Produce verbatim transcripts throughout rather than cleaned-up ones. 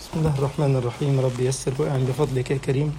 بسم الله الرحمن الرحيم. رب يسر وأعن بفضلك يا كريم.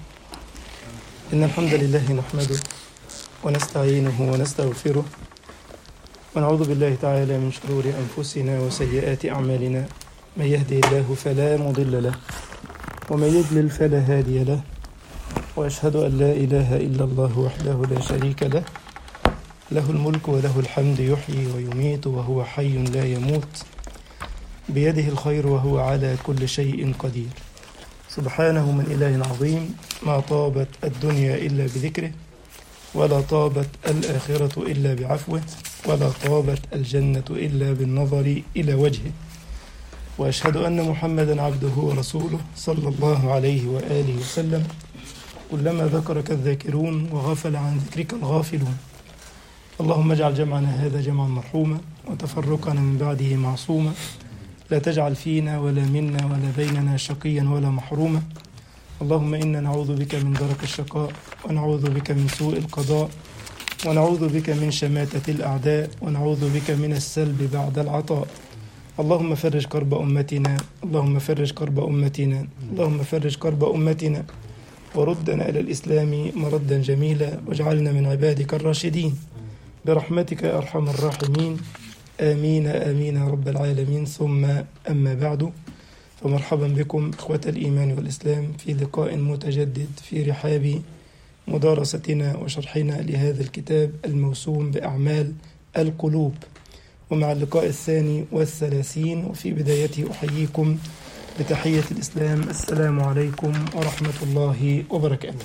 إن الحمد لله نحمده ونستعينه ونستغفره ونعوذ بالله تعالى من شرور أنفسنا وسيئات أعمالنا. من يهدي الله فلا مضل له ومن يضلل فلا هادي له، وأشهد أن لا إله إلا الله وحده لا شريك له، له الملك وله الحمد، يحيي ويميت وهو حي لا يموت، بيده الخير وهو على كل شيء قدير. سبحانه من إله عظيم، ما طابت الدنيا إلا بذكره، ولا طابت الآخرة إلا بعفوه، ولا طابت الجنة إلا بالنظر إلى وجهه. وأشهد أن محمدا عبده ورسوله صلى الله عليه وآله وسلم. كلما ذكرك الذاكرون وغفل عن ذكرك الغافلون. اللهم اجعل جمعنا هذا جمعا مرحوما وتفرقنا من بعده معصوما، لا تجعل فينا ولا منا ولا بيننا شقيا ولا محروما. اللهم إنا نعوذ بك من درك الشقاء، ونعوذ بك من سوء القضاء، ونعوذ بك من شماتة الأعداء، ونعوذ بك من السلب بعد العطاء. اللهم فرج كرب أمتنا، اللهم فرج كرب أمتنا، اللهم فرج كرب أمتنا، وردنا إلى الإسلام مردا جميلا، واجعلنا من عبادك الراشدين برحمتك يا أرحم الراحمين. آمين آمين يا رب العالمين. ثم أما بعد، فمرحبا بكم إخوة الإيمان والإسلام في لقاء متجدد في رحاب مدارستنا وشرحنا لهذا الكتاب الموسوم بأعمال القلوب، ومع اللقاء الثاني والثلاثين. وفي بدايته أحييكم بتحية الإسلام، السلام عليكم ورحمة الله وبركاته.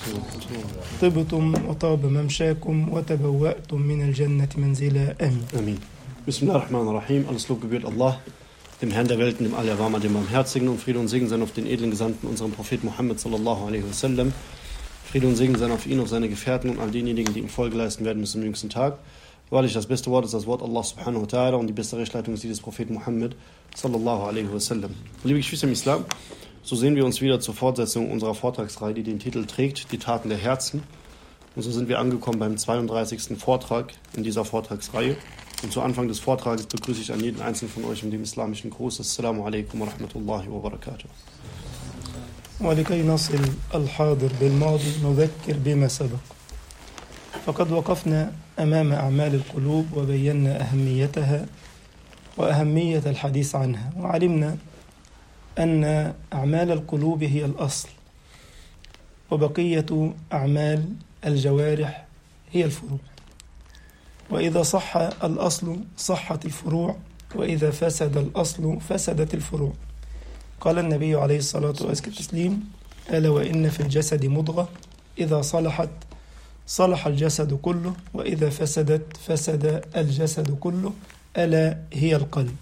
طبتم وطاب ممشاكم وتبوأتم من الجنة منزلا. آمين. Amen. Bismillahirrahmanirrahim. Alles Lob gebührt Allah, dem Herrn der Welten, dem Allerbarmer, dem Barmherzigen, und Friede und Segen sein auf den edlen Gesandten, unserem Propheten Muhammad sallallahu alaihi wasallam. Friede und Segen sein auf ihn, auf seine Gefährten und all denjenigen, die ihm Folge leisten werden bis zum jüngsten Tag. Wahrlich, das beste Wort ist das Wort Allah subhanahu wa ta'ala, und die beste Rechtsleitung ist die des Propheten Muhammad sallallahu alaihi wasallam. Liebe Geschwister im Islam, so sehen wir uns wieder zur Fortsetzung unserer Vortragsreihe, die den Titel trägt, die Taten der Herzen. Und so sind wir angekommen beim zweiunddreißigsten Vortrag in dieser Vortragsreihe. Und zu Anfang des Vortrages begrüße ich an jeden einzelnen von euch mit dem islamischen Gruß. Assalamu alaikum wa rahmatullahi wa barakatuh. ولكي نصل الحاضر بالماضي نذكر بما سبق. فقد وقفنا أمام أعمال القلوب وبينا أهميتها وأهمية الحديث عنها، وعلمنا أن أعمال القلوب هي الأصل، وبقية أعمال الجوارح هي الفروع. وإذا صح الأصل صحت الفروع، وإذا فسد الأصل فسدت الفروع. قال النبي عليه الصلاة والتسليم: ألا وإن في الجسد مضغة إذا صلحت صلح الجسد كله، وإذا فسدت فسد الجسد كله، ألا هي القلب.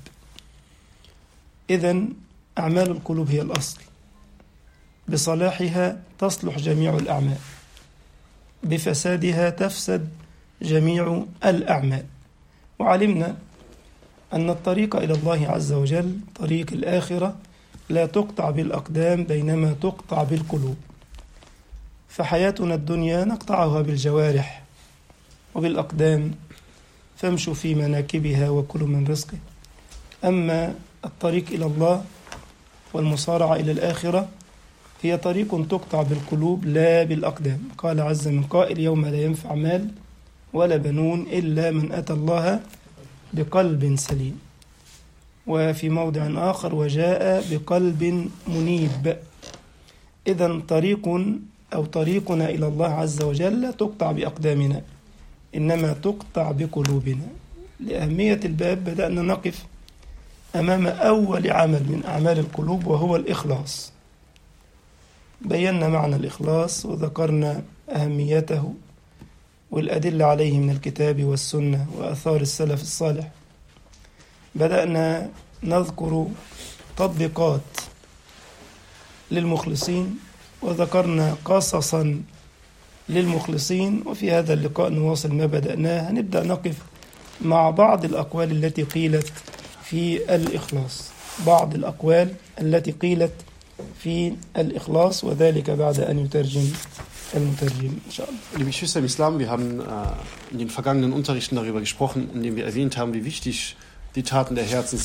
إذن أعمال القلوب هي الأصل، بصلاحها تصلح جميع الأعمال، بفسادها تفسد جميع الأعمال. وعلمنا أن الطريق إلى الله عز وجل طريق الآخرة لا تقطع بالأقدام، بينما تقطع بالقلوب. فحياتنا الدنيا نقطعها بالجوارح وبالأقدام، فامشوا في مناكبها وكلوا من رزقه. أما الطريق إلى الله والمصارعة إلى الآخرة هي طريق تقطع بالقلوب لا بالأقدام. قال عز من قائل: يوم لا ينفع مال ولا بنون إلا من أتى الله بقلب سليم. وفي موضع آخر: وجاء بقلب منيب. إذن طريق أو طريقنا إلى الله عز وجل لا تقطع بأقدامنا، إنما تقطع بقلوبنا. لأهمية الباب بدأنا نقف أمام أول عمل من أعمال القلوب، وهو الإخلاص. بينا معنى الإخلاص وذكرنا أهميته والأدلة عليه من الكتاب والسنة وآثار السلف الصالح. بدأنا نذكر تطبيقات للمخلصين، وذكرنا قصصا للمخلصين. وفي هذا اللقاء نواصل ما بدأناه، نبدأ نقف مع بعض الأقوال التي قيلت في الإخلاص، بعض الأقوال التي قيلت في الإخلاص، وذلك بعد أن يترجم المترجم إن شاء الله. Liebe Geschwister im Islam, wir haben äh, in den vergangenen Unterrichten darüber gesprochen, indem wir erwähnt haben, wie wichtig die Taten der Herzen sind,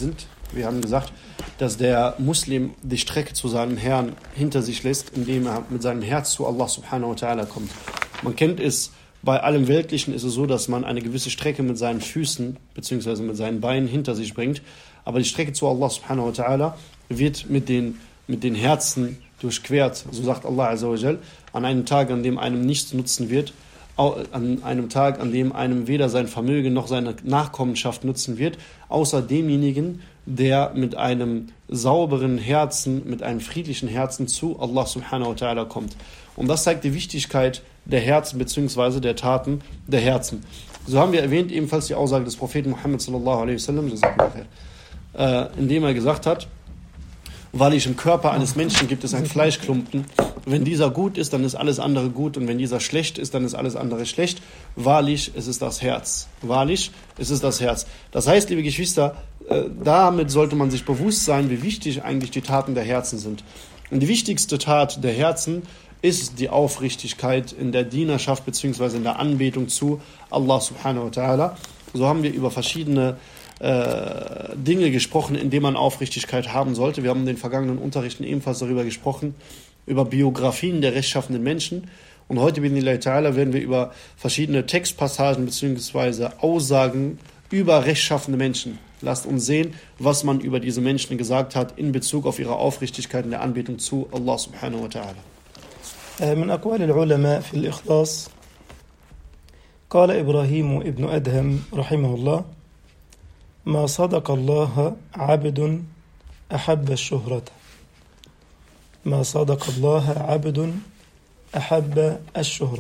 Wir haben gesagt, dass der Muslim die Strecke zu seinem Herrn hinter sich lässt, indem er mit seinem Herz zu Allah subhanahu wa ta'ala kommt. Man kennt es, bei allem Weltlichen ist es so, dass man eine gewisse Strecke mit seinen Füßen bzw. mit seinen Beinen hinter sich bringt. Aber die Strecke zu Allah subhanahu wa ta'ala wird mit den, mit den Herzen durchquert. So sagt Allah azza wa jal, an einem Tag, an dem einem nichts nutzen wird, an einem Tag, an dem einem weder sein Vermögen noch seine Nachkommenschaft nutzen wird, außer demjenigen, der mit einem sauberen Herzen, mit einem friedlichen Herzen zu Allah subhanahu wa ta'ala kommt. Und das zeigt die Wichtigkeit der Herzen bzw. der Taten der Herzen. So haben wir erwähnt ebenfalls die Aussage des Propheten Muhammad sallallahu alaihi wasallam, äh, indem er gesagt hat, wahrlich im Körper eines Menschen gibt es einen Fleischklumpen. Wenn dieser gut ist, dann ist alles andere gut. Und wenn dieser schlecht ist, dann ist alles andere schlecht. Wahrlich, es ist das Herz. Wahrlich, es ist das Herz. Das heißt, liebe Geschwister, äh, damit sollte man sich bewusst sein, wie wichtig eigentlich die Taten der Herzen sind. Und die wichtigste Tat der Herzen ist die Aufrichtigkeit in der Dienerschaft bzw. in der Anbetung zu Allah subhanahu wa ta'ala. So haben wir über verschiedene Äh, Dinge gesprochen, in denen man Aufrichtigkeit haben sollte. Wir haben in den vergangenen Unterrichten ebenfalls darüber gesprochen, über Biografien der rechtschaffenen Menschen. Und heute, bi'idhnillahi ta'ala, werden wir über verschiedene Textpassagen bzw. Aussagen über rechtschaffene Menschen. Lasst uns sehen, was man über diese Menschen gesagt hat in Bezug auf ihre Aufrichtigkeit in der Anbetung zu Allah subhanahu wa ta'ala. من أقوال العلماء في الإخلاص قال إبراهيم ابن أدهم رحمه الله: ما صدق الله عبد أحب الشهرة ما صدق الله عبد أحب الشهرة.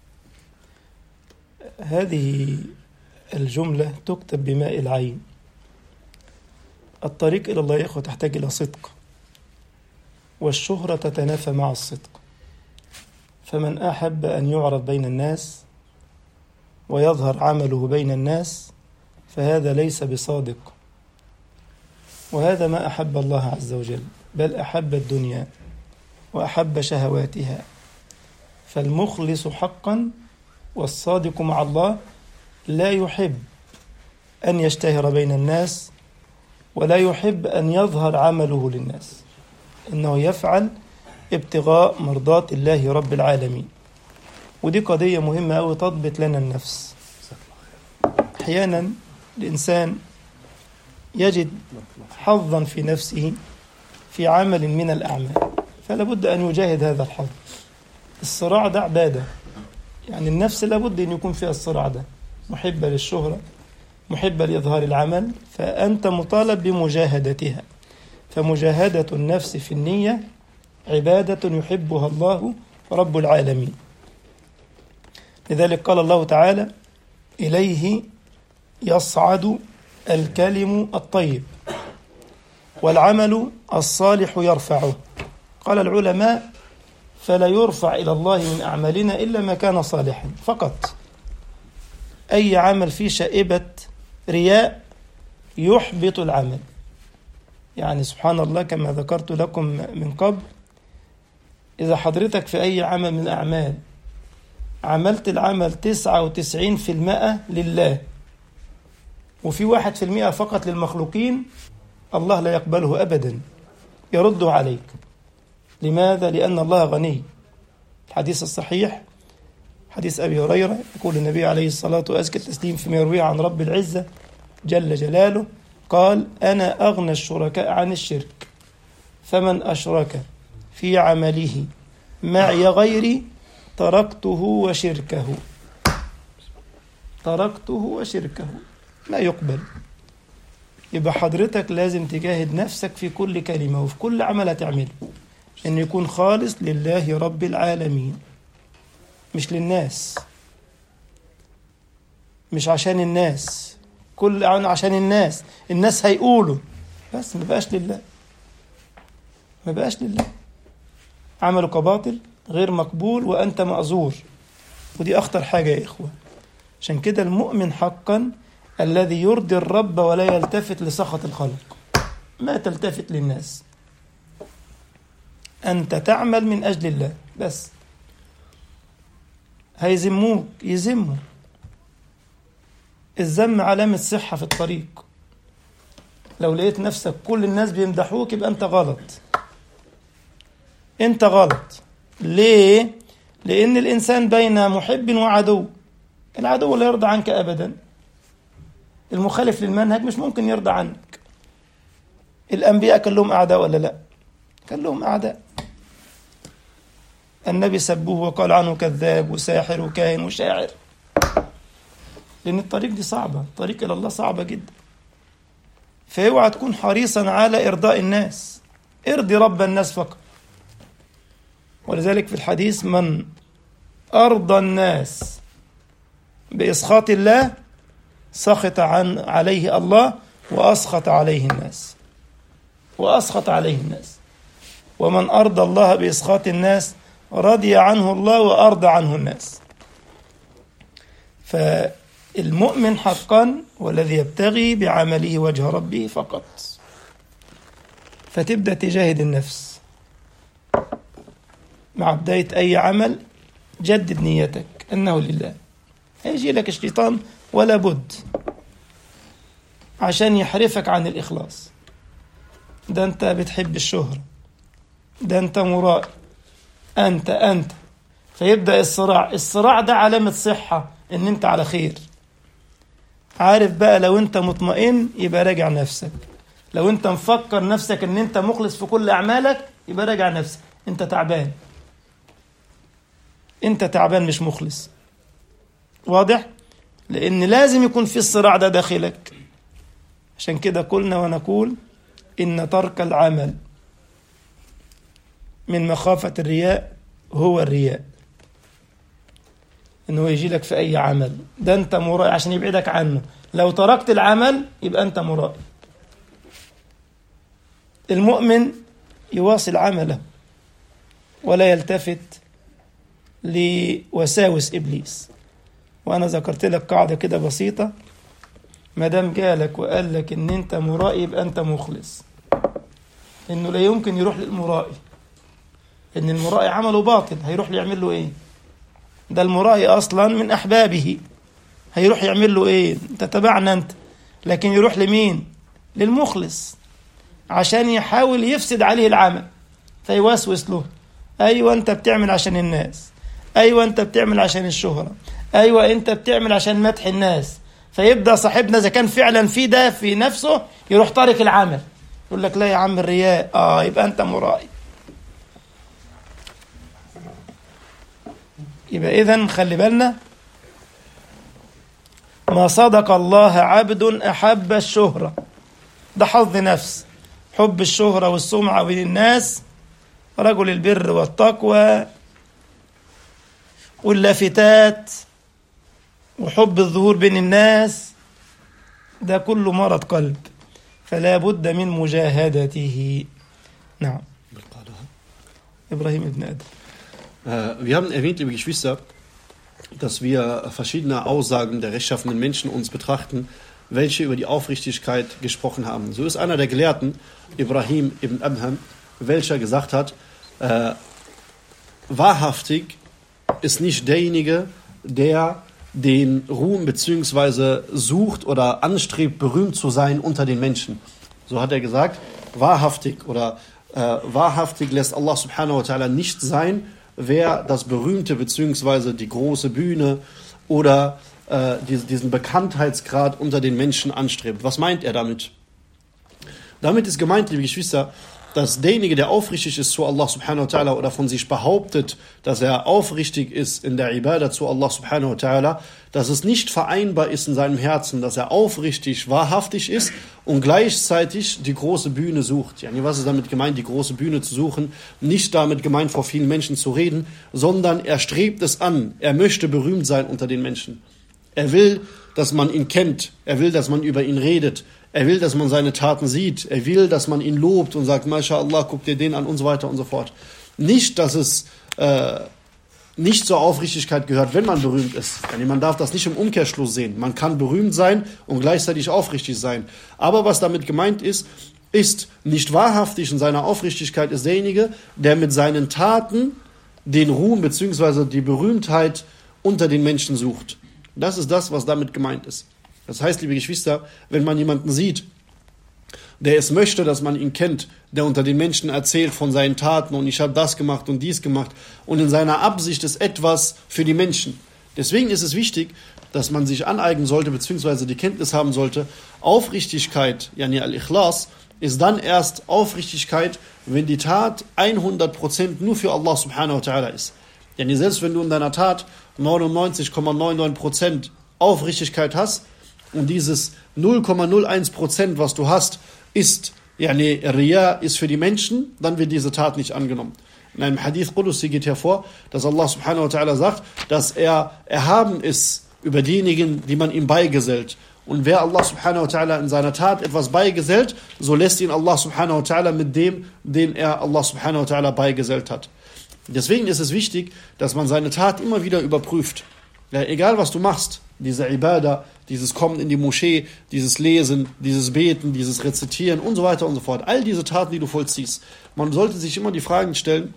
هذه الجملة تكتب بماء العين. الطريق إلى الله يا إخوة تحتاج إلى صدق، والشهرة تتنافى مع الصدق. فمن أحب أن يعرف بين الناس ويظهر عمله بين الناس فهذا ليس بصادق، وهذا ما أحب الله عز وجل، بل أحب الدنيا وأحب شهواتها. فالمخلص حقا والصادق مع الله لا يحب أن يشتهر بين الناس ولا يحب أن يظهر عمله للناس، إنه يفعل ابتغاء مرضات الله رب العالمين. ودي قضية مهمة أوي تضبط لنا النفس. أحيانا الإنسان يجد حظا في نفسه في عمل من الأعمال، فلا بد أن يجاهد هذا الحظ. الصراع ده عبادة، يعني النفس لابد أن يكون فيها الصراع ده، محبة للشهرة، محبة لإظهار العمل، فأنت مطالب بمجاهدتها. فمجاهدة النفس في النية عبادة يحبها الله رب العالمين. لذلك قال الله تعالى: إليه يصعد الكلم الطيب والعمل الصالح يرفعه. قال العلماء: فلا يرفع إلى الله من أعمالنا إلا ما كان صالحا فقط. أي عمل فيه شائبة رياء يحبط العمل. يعني سبحان الله، كما ذكرت لكم من قبل، إذا حضرتك في أي عمل من الأعمال عملت العمل تسعة وتسعين في المئة لله وفي واحد في المئة فقط للمخلوقين، الله لا يقبله أبدا، يرده عليك. لماذا؟ لأن الله غني. الحديث الصحيح حديث أبي هريرة يقول النبي عليه الصلاة وأزكى التسليم فيما يرويه عن رب العزة جل جلاله، قال: أنا أغنى الشركاء عن الشرك، فمن أشرك في عمله معي غيري تركته وشركه تركته وشركه ما يقبل. يبقى حضرتك لازم تجاهد نفسك في كل كلمة وفي كل عمل هتعمله إن يكون خالص لله رب العالمين، مش للناس، مش عشان الناس، كل عشان الناس الناس هيقولوا بس، ما بقاش لله، ما بقاش لله. عملك باطل غير مقبول وأنت مأزور، ودي أخطر حاجة يا إخوة. عشان كده المؤمن حقا الذي يرضي الرب ولا يلتفت لسخط الخلق، ما تلتفت للناس، أنت تعمل من أجل الله بس. هيذموك يذموا، الذم علامة صحة في الطريق، لو لقيت نفسك كل الناس بيمدحوك يبقى أنت غلط، أنت غلط. ليه؟ لأن الإنسان بين محب وعدو، العدو لا يرضى عنك أبدا، المخالف للمنهج مش ممكن يرضى عنك. الأنبياء كان لهم أعداء ولا لا؟ كان لهم أعداء. النبي سبوه وقال عنه كذاب وساحر وكاهن وشاعر، لأن الطريق دي صعبة، الطريق إلى الله صعبة جدا. فاوعى تكون حريصا على إرضاء الناس، ارضي رب الناس فقط. ولذلك في الحديث من أرضى الناس بإسخاط الله سخط عن عليه الله وأسخط عليه الناس، وأسخط عليه الناس. ومن أرضى الله بإسخاط الناس رضي عنه الله وأرضى عنه الناس. فالمؤمن حقا والذي يبتغي بعمله وجه ربه فقط. فتبدأ تجاهد النفس مع بداية أي عمل، جدد نيتك أنه لله. هيجي لك الشيطان ولا بد عشان يحرفك عن الإخلاص. ده أنت بتحب الشهرة، ده أنت مرائي، أنت أنت فيبدأ الصراع. الصراع ده علامة صحة إن أنت على خير. عارف بقى، لو أنت مطمئن يبقى راجع نفسك، لو أنت مفكر نفسك إن أنت مخلص في كل أعمالك يبقى راجع نفسك، أنت تعبان، أنت تعبان مش مخلص. واضح؟ لأن لازم يكون في الصراع ده داخلك. عشان كده قلنا ونقول إن ترك العمل من مخافة الرياء هو الرياء. إنه يجي لك في أي عمل، ده أنت مرائي عشان يبعدك عنه. لو تركت العمل يبقى أنت مرائي. المؤمن يواصل عمله ولا يلتفت لوساوس إبليس. وأنا ذكرت لك قاعدة كده بسيطة، ما دام جالك وقال لك إن أنت مرائي يبقى أنت مخلص. إنه لا يمكن يروح للمرائي، إن المرائي عمله باطل، هيروح يعمل له إيه؟ ده المرائي أصلا من أحبابه، هيروح يعمل له إيه؟ أنت تبعنا أنت. لكن يروح لمين؟ للمخلص عشان يحاول يفسد عليه العمل، فيوسوس له. أيوة أنت بتعمل عشان الناس، أيوة أنت بتعمل عشان الشهرة، أيوة أنت بتعمل عشان مدح الناس. فيبدأ صاحبنا إذا كان فعلا في ده في نفسه يروح تارك العمل، يقول لك لا يا عم الرياء، آه يبقى أنت مرائي. يبقى إذن خلي بالنا، ما صدق الله عبد أحب الشهرة، ده حظ نفس، حب الشهرة والسمعة بين الناس، رجل البر والتقوى واللافتات وحب الظهور بين الناس، ده كله مرض قلب، فلا بد من مجاهدته. نعم. إبراهيم ابن أدم. Wir haben erwähnt, liebe Geschwister, dass wir verschiedene Aussagen der rechtschaffenen Menschen uns betrachten, welche über die Aufrichtigkeit gesprochen haben. So ist einer der Gelehrten, Ibrahim ibn Adham, welcher gesagt hat, äh, wahrhaftig ist nicht derjenige, der den Ruhm bzw. sucht oder anstrebt, berühmt zu sein unter den Menschen. So hat er gesagt, wahrhaftig oder äh, wahrhaftig lässt Allah subhanahu wa ta'ala nicht sein, wer das Berühmte bzw. die große Bühne oder äh, diesen Bekanntheitsgrad unter den Menschen anstrebt. Was meint er damit? Damit ist gemeint, liebe Geschwister, dass derjenige, der aufrichtig ist zu Allah subhanahu wa ta'ala oder von sich behauptet, dass er aufrichtig ist in der Ibadah zu Allah subhanahu wa ta'ala, dass es nicht vereinbar ist in seinem Herzen, dass er aufrichtig, wahrhaftig ist und gleichzeitig die große Bühne sucht. Yani, was ist damit gemeint, die große Bühne zu suchen? Nicht damit gemeint, vor vielen Menschen zu reden, sondern er strebt es an. Er möchte berühmt sein unter den Menschen. Er will, dass man ihn kennt. Er will, dass man über ihn redet. Er will, dass man seine Taten sieht. Er will, dass man ihn lobt und sagt, MashaAllah, guck dir den an und so weiter und so fort. Nicht, dass es äh, nicht zur Aufrichtigkeit gehört, wenn man berühmt ist. Yani man darf das nicht im Umkehrschluss sehen. Man kann berühmt sein und gleichzeitig aufrichtig sein. Aber was damit gemeint ist, ist nicht wahrhaftig in seiner Aufrichtigkeit ist derjenige, der mit seinen Taten den Ruhm bzw. die Berühmtheit unter den Menschen sucht. Das ist das, was damit gemeint ist. Das heißt, liebe Geschwister, wenn man jemanden sieht, der es möchte, dass man ihn kennt, der unter den Menschen erzählt von seinen Taten und ich habe das gemacht und dies gemacht und in seiner Absicht ist etwas für die Menschen. Deswegen ist es wichtig, dass man sich aneignen sollte, beziehungsweise die Kenntnis haben sollte, Aufrichtigkeit, yani al-Ikhlas, ist dann erst Aufrichtigkeit, wenn die Tat hundert Prozent nur für Allah subhanahu wa ta'ala ist. Yani selbst wenn du in deiner Tat neunundneunzig Komma neunundneunzig Prozent Aufrichtigkeit hast und dieses null Komma null eins Prozent, was du hast, ist, yani Riya, ist für die Menschen, dann wird diese Tat nicht angenommen. In einem Hadith Qudusi geht hervor, dass Allah subhanahu wa ta'ala sagt, dass er erhaben ist über diejenigen, die man ihm beigesellt. Und wer Allah subhanahu wa ta'ala in seiner Tat etwas beigesellt, so lässt ihn Allah subhanahu wa ta'ala mit dem, den er Allah subhanahu wa ta'ala beigesellt hat. Deswegen ist es wichtig, dass man seine Tat immer wieder überprüft. Ja, egal was du machst, diese Ibadah, dieses Kommen in die Moschee, dieses Lesen, dieses Beten, dieses Rezitieren und so weiter und so fort. All diese Taten, die du vollziehst. Man sollte sich immer die Fragen stellen,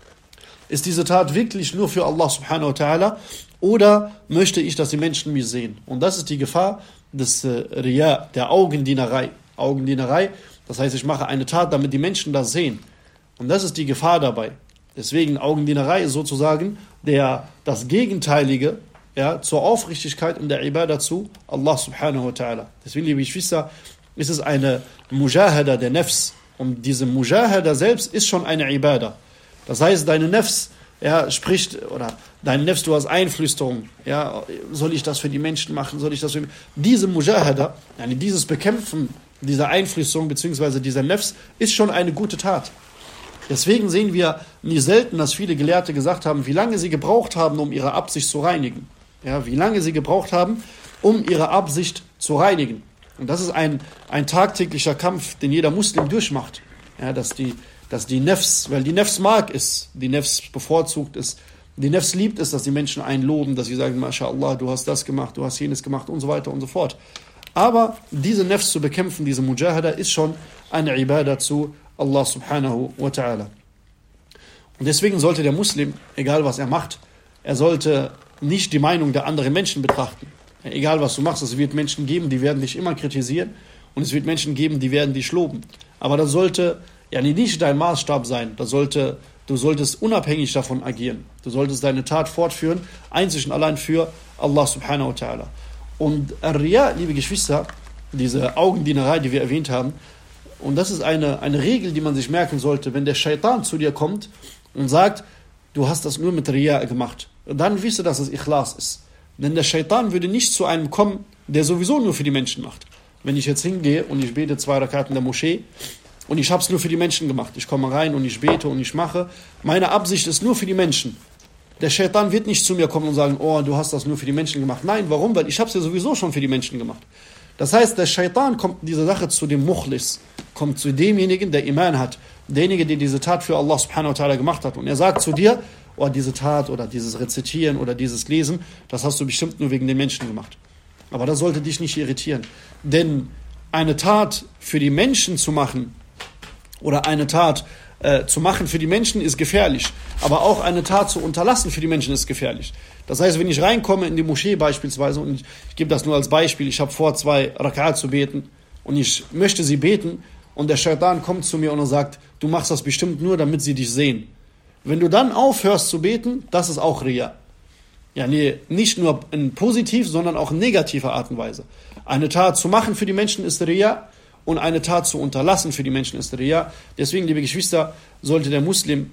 ist diese Tat wirklich nur für Allah subhanahu wa ta'ala oder möchte ich, dass die Menschen mich sehen? Und das ist die Gefahr des äh, Riya, der Augendienerei. Augendienerei, das heißt, ich mache eine Tat, damit die Menschen das sehen. Und das ist die Gefahr dabei. Deswegen Augendienerei ist sozusagen der, das Gegenteilige, ja, zur Aufrichtigkeit in der Ibadah zu Allah subhanahu wa ta'ala. Deswegen, liebe Geschwister, ist es eine Mujahada der Nafs. Und diese Mujahada selbst ist schon eine Ibadah. Das heißt, deine Nafs, ja, spricht, oder dein Nafs, du hast Einflüsterung, ja, soll ich das für die Menschen machen, soll ich das für... Diese Mujahada, yani dieses Bekämpfen dieser Einflüsterung, beziehungsweise dieser Nafs, ist schon eine gute Tat. Deswegen sehen wir nie selten, dass viele Gelehrte gesagt haben, wie lange sie gebraucht haben, um ihre Absicht zu reinigen. Ja, wie lange sie gebraucht haben, um ihre Absicht zu reinigen. Und das ist ein, ein tagtäglicher Kampf, den jeder Muslim durchmacht. Ja, dass die, dass die Nafs, weil die Nafs mag es, die Nafs bevorzugt ist, die Nafs liebt es, dass die Menschen einen loben, dass sie sagen, MashaAllah, du hast das gemacht, du hast jenes gemacht und so weiter und so fort. Aber diese Nafs zu bekämpfen, diese Mujahada, ist schon eine Ibadah zu Allah subhanahu wa ta'ala. Und deswegen sollte der Muslim, egal was er macht, er sollte nicht die Meinung der anderen Menschen betrachten. Egal was du machst, es wird Menschen geben, die werden dich immer kritisieren und es wird Menschen geben, die werden dich loben. Aber das sollte ja nicht dein Maßstab sein. Das sollte, du solltest unabhängig davon agieren. Du solltest deine Tat fortführen, einzig und allein für Allah subhanahu wa ta'ala. Und Riya, liebe Geschwister, diese Augendienerei, die wir erwähnt haben, und das ist eine, eine Regel, die man sich merken sollte, wenn der Shaitan zu dir kommt und sagt, du hast das nur mit Riya gemacht, dann wisse, dass es Ikhlas ist. Denn der Shaitan würde nicht zu einem kommen, der sowieso nur für die Menschen macht. Wenn ich jetzt hingehe und ich bete zwei Rakaten in der Moschee und ich habe es nur für die Menschen gemacht, ich komme rein und ich bete und ich mache, meine Absicht ist nur für die Menschen. Der Shaitan wird nicht zu mir kommen und sagen, oh, du hast das nur für die Menschen gemacht. Nein, warum? Weil ich habe es ja sowieso schon für die Menschen gemacht. Das heißt, der Shaitan kommt in dieser Sache zu dem Mukhlis, kommt zu demjenigen, der Iman hat, derjenige, der diese Tat für Allah subhanahu wa ta'ala gemacht hat. Und er sagt zu dir, oh, diese Tat oder dieses Rezitieren oder dieses Lesen, das hast du bestimmt nur wegen den Menschen gemacht. Aber das sollte dich nicht irritieren. Denn eine Tat für die Menschen zu machen oder eine Tat äh, zu machen für die Menschen ist gefährlich. Aber auch eine Tat zu unterlassen für die Menschen ist gefährlich. Das heißt, wenn ich reinkomme in die Moschee beispielsweise, und ich, ich gebe das nur als Beispiel, ich habe vor, zwei Rakat zu beten und ich möchte sie beten und der Shaitan kommt zu mir und er sagt, du machst das bestimmt nur, damit sie dich sehen. Wenn du dann aufhörst zu beten, das ist auch Riya. Ja, nee, nicht nur in positiv, sondern auch in negativer Art und Weise. Eine Tat zu machen für die Menschen ist Riya und eine Tat zu unterlassen für die Menschen ist Riya. Deswegen, liebe Geschwister, sollte der Muslim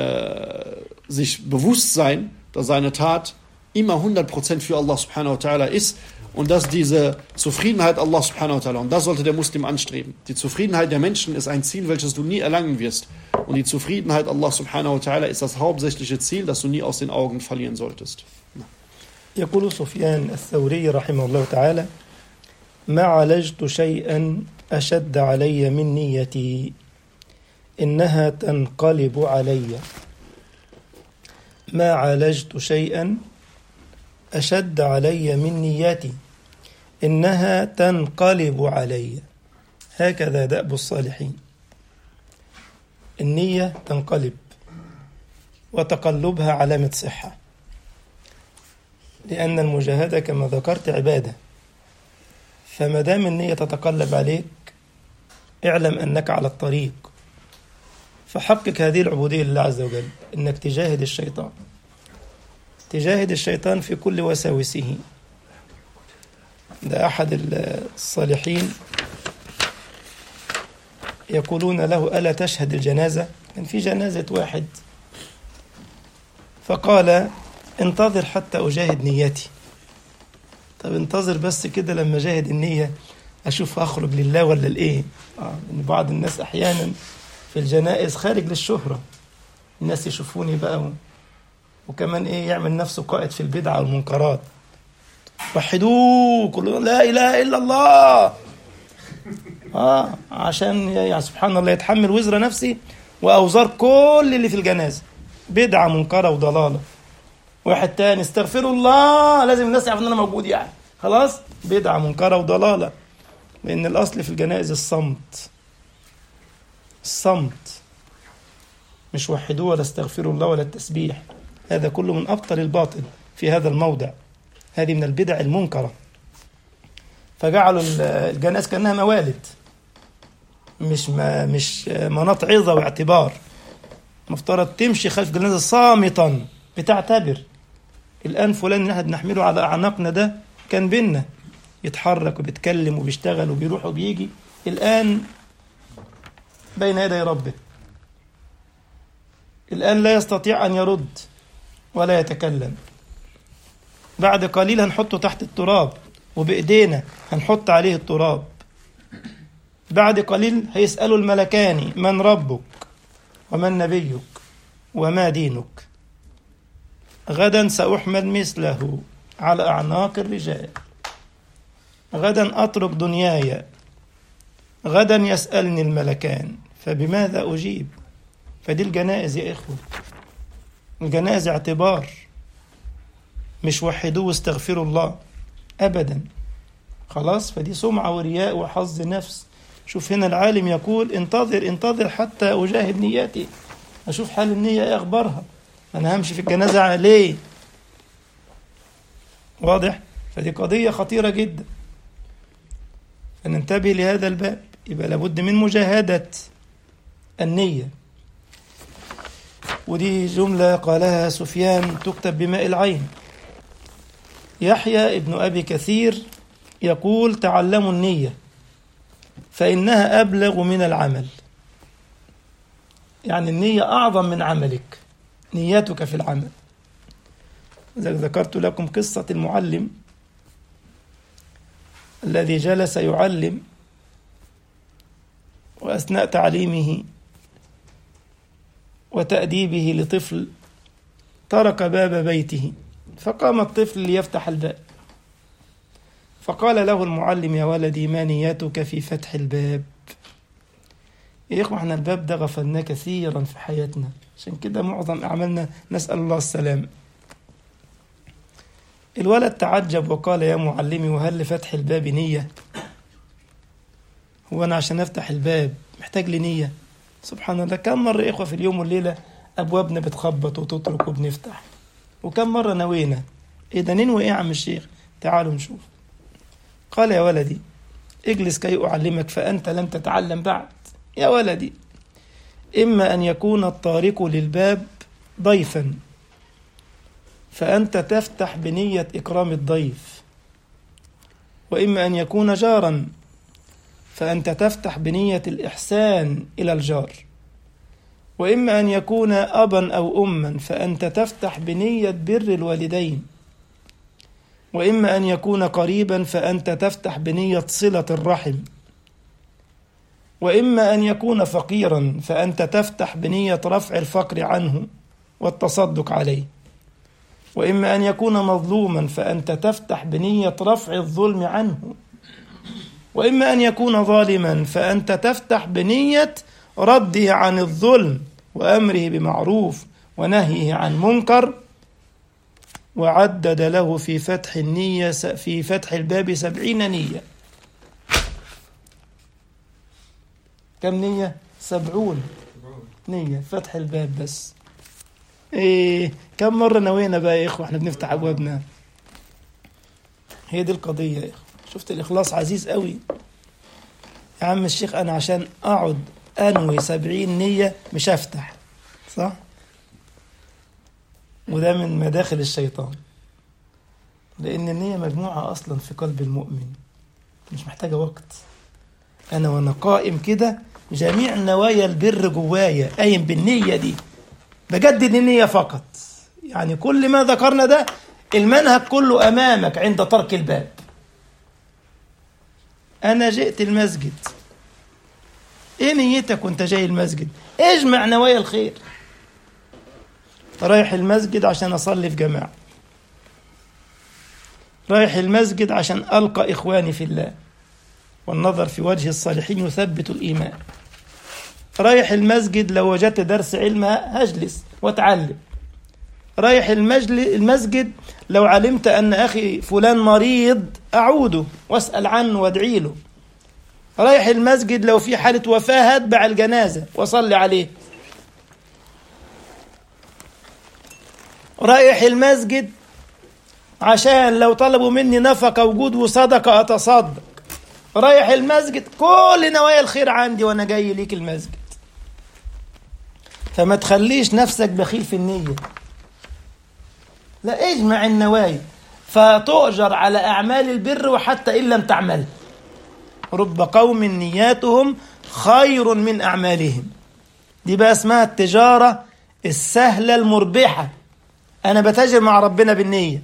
äh, sich bewusst sein, dass seine Tat immer hundert Prozent für Allah subhanahu wa ta'ala ist und dass diese Zufriedenheit Allah subhanahu wa ta'ala, und das sollte der Muslim anstreben. Die Zufriedenheit der Menschen ist ein Ziel, welches du nie erlangen wirst. Und die Zufriedenheit Allah subhanahu wa ta'ala ist das hauptsächliche Ziel, das du nie aus den Augen verlieren solltest. يقول سفيان الثوري رحمه الله تعالى ما عالجت شيئا أشد علي من نيتي إنها تنقلب علي ما عالجت شيئا أشد علي من نيتي إنها تنقلب علي هكذا دأب الصالحين النية تنقلب وتقلبها علامة صحة لأن المجاهدة كما ذكرت عبادة فما دام النية تتقلب عليك اعلم أنك على الطريق، فحقق هذه العبودية لله عز وجل، أنك تجاهد الشيطان، تجاهد الشيطان في كل وساوسه. ده أحد الصالحين يقولون له ألا تشهد الجنازة؟ كان في جنازة واحد، فقال انتظر حتى أجاهد نيتي. طب انتظر بس كده لما جاهد النية أشوف أخرج لله ولا الإيه. آه. إن بعض الناس أحيانا في الجنائز خارج للشهرة، الناس يشوفوني بقى، وكمان إيه يعمل نفسه قائد في البدعة والمنكرات. وحدوه كلنا لا إله إلا الله، آه عشان يعني سبحان الله يتحمل وزر نفسي وأوزار كل اللي في الجنازة، بدعة منكرة وضلالة. واحد تاني استغفر الله، لازم الناس يعرف ان انا موجود، يعني خلاص بدعة منكرة وضلالة. لان الاصل في الجنائز الصمت، الصمت، مش وحدوه ولا استغفروا الله ولا التسبيح. هذا كله من ابطل الباطل في هذا الموضع، هذه من البدع المنكرة. فجعلوا الجنائز كأنها موالد، مش ما مش مناط عظة واعتبار. مفترض تمشي خلف جنازة صامتا بتعتبر. الآن فلان نحن بنحمله على أعناقنا ده كان بينا يتحرك وبيتكلم وبيشتغل وبيروح وبيجي، الآن بين يدي ربه، الآن لا يستطيع أن يرد ولا يتكلم. بعد قليل هنحطه تحت التراب وبإيدينا هنحط عليه التراب. بعد قليل هيسألوا الملكان من ربك ومن نبيك وما دينك. غدا سأحمل مثله على أعناق الرجال، غدا أترك دنياي، غدا يسألني الملكان فبماذا أجيب. فدي الجنائز يا إخوة، الجنائز اعتبار، مش وحدوه واستغفروا الله أبدا. خلاص، فدي سمعة ورياء وحظ نفس. شوف هنا العالم يقول انتظر انتظر حتى أجاهد نياتي، أشوف حال النية إيه أخبارها، أنا همشي في الجنازة على ليه. واضح؟ فدي قضية خطيرة جدا، فننتبه لهذا الباب. يبقى لابد من مجاهدة النية. ودي جملة قالها سفيان تكتب بماء العين. يحيى ابن أبي كثير يقول تعلموا النية فإنها أبلغ من العمل. يعني النية أعظم من عملك، نيتك في العمل. ذكرت لكم قصة المعلم الذي جلس يعلم، وأثناء تعليمه وتأديبه لطفل ترك باب بيته، فقام الطفل ليفتح الباب، فقال له المعلم يا ولدي ما نيتك في فتح الباب؟ يا إخوة احنا الباب ده غفلناه كثيرا في حياتنا، عشان كده معظم أعمالنا نسأل الله السلام. الولد تعجب وقال يا معلمي وهل لفتح الباب نية؟ هو أنا عشان أفتح الباب محتاج لي نية؟ سبحان الله، كم مرة إخوة في اليوم والليلة أبوابنا بتخبط وتترك وبنفتح، وكم مرة نوينا إيه ده ننوي إيه يا عم الشيخ؟ تعالوا نشوف. قال يا ولدي اجلس كي أعلمك فأنت لم تتعلم بعد. يا ولدي إما أن يكون الطارق للباب ضيفا فأنت تفتح بنية إكرام الضيف، وإما أن يكون جارا فأنت تفتح بنية الإحسان إلى الجار، وإما أن يكون أبا أو أما فأنت تفتح بنية بر الوالدين، وإما أن يكون قريبا فأنت تفتح بنية صلة الرحم، وإما أن يكون فقيرا فأنت تفتح بنية رفع الفقر عنه والتصدق عليه، وإما أن يكون مظلوما فأنت تفتح بنية رفع الظلم عنه، وإما أن يكون ظالما فأنت تفتح بنية رده عن الظلم وأمره بمعروف ونهيه عن منكر. وعدد له في فتح النية في فتح الباب سبعين نية. كم نية؟ سبعون نية فتح الباب بس. إيه كم مرة نوينا بقى يا إخوة احنا بنفتح أبوابنا؟ هي دي القضية يا إخوة. شفت الإخلاص عزيز قوي. يا عم الشيخ أنا عشان أقعد أنوي سبعين نية مش هفتح، صح؟ وده من مداخل الشيطان، لأن النية مجموعة أصلا في قلب المؤمن، مش محتاجة وقت. أنا وأنا قائم كده جميع نوايا البر جوايا قايم بالنية دي، بجدد النية فقط. يعني كل ما ذكرنا ده المنهج كله أمامك عند ترك الباب. أنا جئت المسجد، إيه نيتك وأنت جاي المسجد؟ اجمع نوايا الخير. رايح المسجد عشان أصلي في جماعة، رايح المسجد عشان ألقى إخواني في الله، والنظر في وجه الصالحين يثبت الإيمان. رايح المسجد لو وجدت درس علم هجلس واتعلم. رايح المسجد لو علمت أن أخي فلان مريض أعوده واسأل عنه وادعي له. رايح المسجد لو في حالة وفاة هتبع الجنازة وصلي عليه. رايح المسجد عشان لو طلبوا مني نفقة وجود وصدقة أتصدق. رايح المسجد كل نوايا الخير عندي وأنا جاي ليك المسجد. فما تخليش نفسك بخيل في النية، لا، اجمع النوايا فتؤجر على أعمال البر وحتى إن لم تعمل. رب قوم نياتهم خير من أعمالهم. دي بقى اسمها التجارة السهلة المربحة. أنا بتاجر مع ربنا بالنية.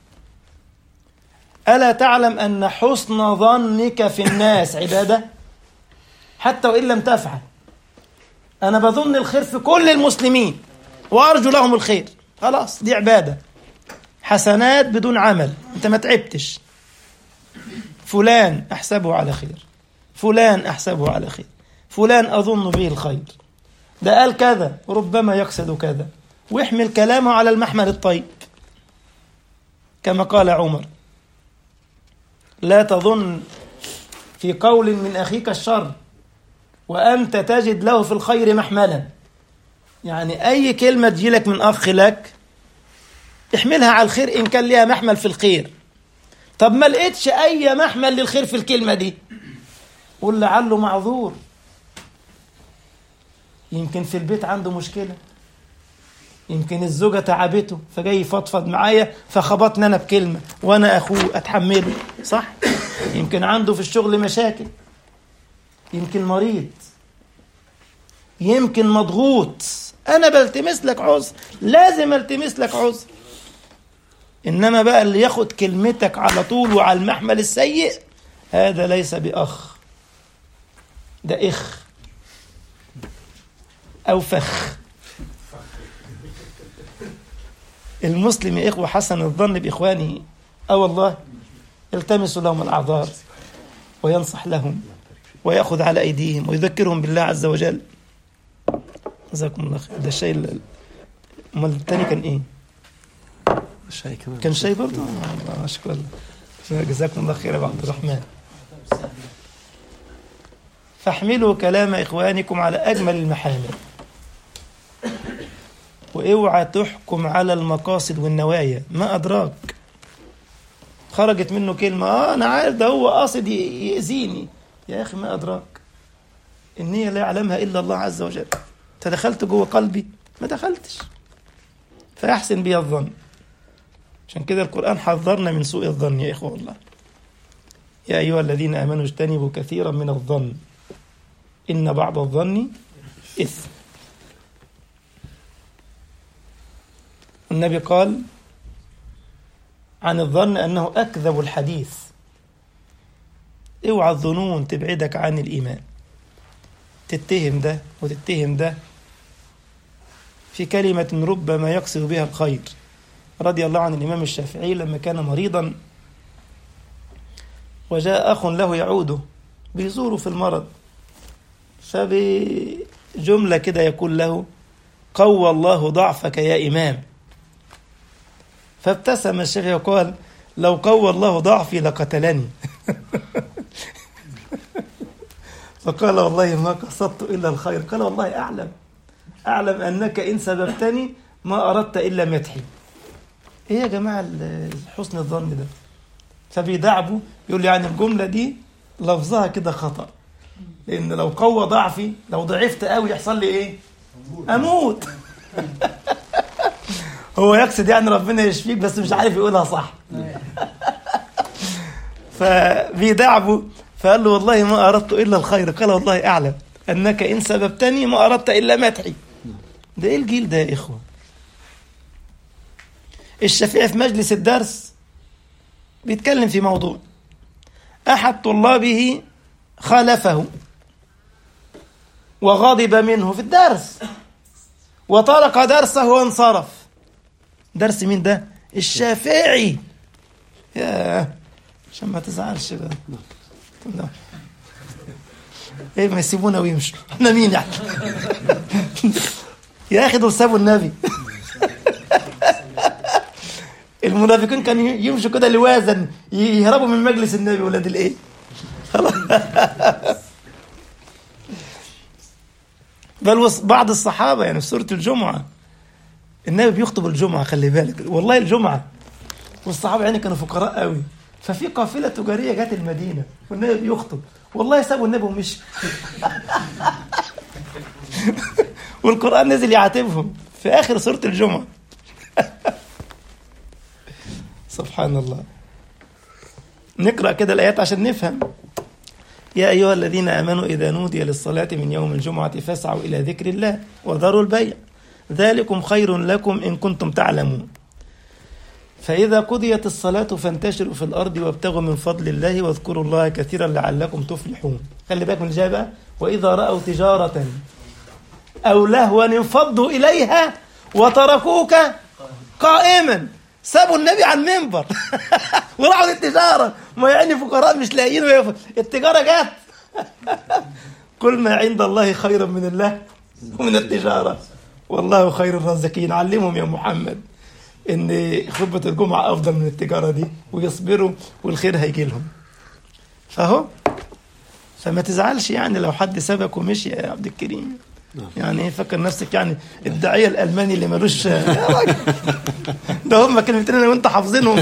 ألا تعلم أن حسن ظنك في الناس عبادة حتى وإن لم تفعل؟ أنا بظن الخير في كل المسلمين وأرجو لهم الخير، خلاص دي عبادة، حسنات بدون عمل، أنت ما تعبتش. فلان أحسبه على خير، فلان أحسبه على خير، فلان أظن به الخير، ده قال كذا ربما يقصد كذا، واحمل كلامه على المحمل الطيب. كما قال عمر: لا تظن في قول من أخيك الشر وأنت تجد له في الخير محملا. يعني أي كلمة تجيلك من أخ لك احملها على الخير إن كان لها محمل في الخير. طب ما لقيتش أي محمل للخير في الكلمة دي، قل لعله معذور، يمكن في البيت عنده مشكلة، يمكن الزوجة تعبته فجاي يفضفض معايا فخبطنا أنا بكلمة وأنا أخوه أتحمله، صح؟ يمكن عنده في الشغل مشاكل، يمكن مريض، يمكن مضغوط، أنا بلتمس لك عذر، لازم التمس لك عذر. إنما بقى اللي ياخد كلمتك على طول وعلى المحمل السيء هذا ليس بأخ، ده إخ أو فخ. المسلم يا إخوة حسن الظن بإخوانه، أه والله، يلتمس لهم الأعذار وينصح لهم ويأخذ على أيديهم ويذكرهم بالله عز وجل. جزاكم الله خير. ده الشيء ال... أمال التاني كان إيه؟ الشاي كمان كان شاي برضه؟ آه شكرا الله. جزاكم الله خير يا عبد الرحمن. فاحملوا كلام إخوانكم على أجمل المحامل، واوعى تحكم على المقاصد والنوايا. ما أدراك، خرجت منه كلمة آه أنا عارف ده هو قاصد يأذيني، يا أخي ما أدراك، النية لا يعلمها إلا الله عز وجل. تدخلت جوه قلبي؟ ما دخلتش. فأحسن بي الظن. عشان كده القرآن حذرنا من سوء الظن يا إخوة الله. يا أيها الذين آمنوا اجتنبوا كثيرا من الظن إن بعض الظن إثم. النبي قال عن الظن أنه أكذب الحديث. اوعى الظنون تبعدك عن الإيمان، تتهم ده وتتهم ده في كلمة ربما يقصد بها الخير. رضي الله عن الإمام الشافعي لما كان مريضا وجاء أخ له يعوده بيزوره في المرض، فبجملة كده يقول له: قوى الله ضعفك يا إمام. فابتسم الشافعي وقال: لو قوى الله ضعفي لقتلني. فقال: والله ما قصدت إلا الخير. قال: والله أعلم أعلم أنك إن سببتني ما أردت إلا مدحي. إيه يا جماعة حسن الظن ده؟ فبيدعبوا يقول يعني الجملة دي لفظها كده خطأ، لأن لو قوة ضعفي، لو ضعفت قوي يحصل لي إيه؟ أموت. هو يقصد يعني ربنا يشفيك بس مش عارف يقولها صح. فبيدعبه، فقال له والله ما أردت إلا الخير. قال والله أعلم أنك إن سببتني ما أردت إلا مدحي. ده إيه الجيل ده يا إخوة؟ الشافعي في مجلس الدرس بيتكلم في موضوع، أحد طلابه خالفه وغضب منه في الدرس وترك درسه وانصرف. درس مين ده؟ الشافعي. يا عشان ما تزعلش بقى. ايه ما يسيبونا ويمشوا، احنا مين يعني؟ يا اخي دول سابوا النبي. المنافقين كانوا يمشوا كده لوازن يهربوا من مجلس النبي ولاد الايه. خلاص. بل بعض الصحابه يعني في سوره الجمعه النبي بيخطب الجمعه، خلي بالك والله الجمعه، والصحابه يعني كانوا فقراء قوي، ففي قافله تجاريه جت المدينه والنبي بيخطب، والله سابوا النبي ومشي. والقران نزل يعاتبهم في اخر سوره الجمعه. سبحان الله. نقرأ كده الآيات عشان نفهم. يا أيها الذين آمنوا إذا نودي للصلاة من يوم الجمعة فاسعوا إلى ذكر الله وذروا البيع ذلكم خير لكم إن كنتم تعلمون. فإذا قضيت الصلاة فانتشروا في الأرض وابتغوا من فضل الله واذكروا الله كثيرا لعلكم تفلحون. خلي بالك من الجابة. وإذا رأوا تجارة أو لهوا انفضوا إليها وتركوك قائما. سابوا النبي على المنبر وراحوا للتجارة، ما يعني فقراء مش لاقيين التجارة جات. كل ما عند الله خير من الله ومن التجارة والله خير الرازقين. علمهم يا محمد ان خطبة الجمعة افضل من التجارة دي، ويصبروا والخير هيجي لهم. فهو فما تزعلش يعني لو حد سبك ومشي يا عبد الكريم. يعني فكر نفسك يعني الداعية الألماني اللي ملوش ده هم كلمتين أنا وأنت حافظينهم.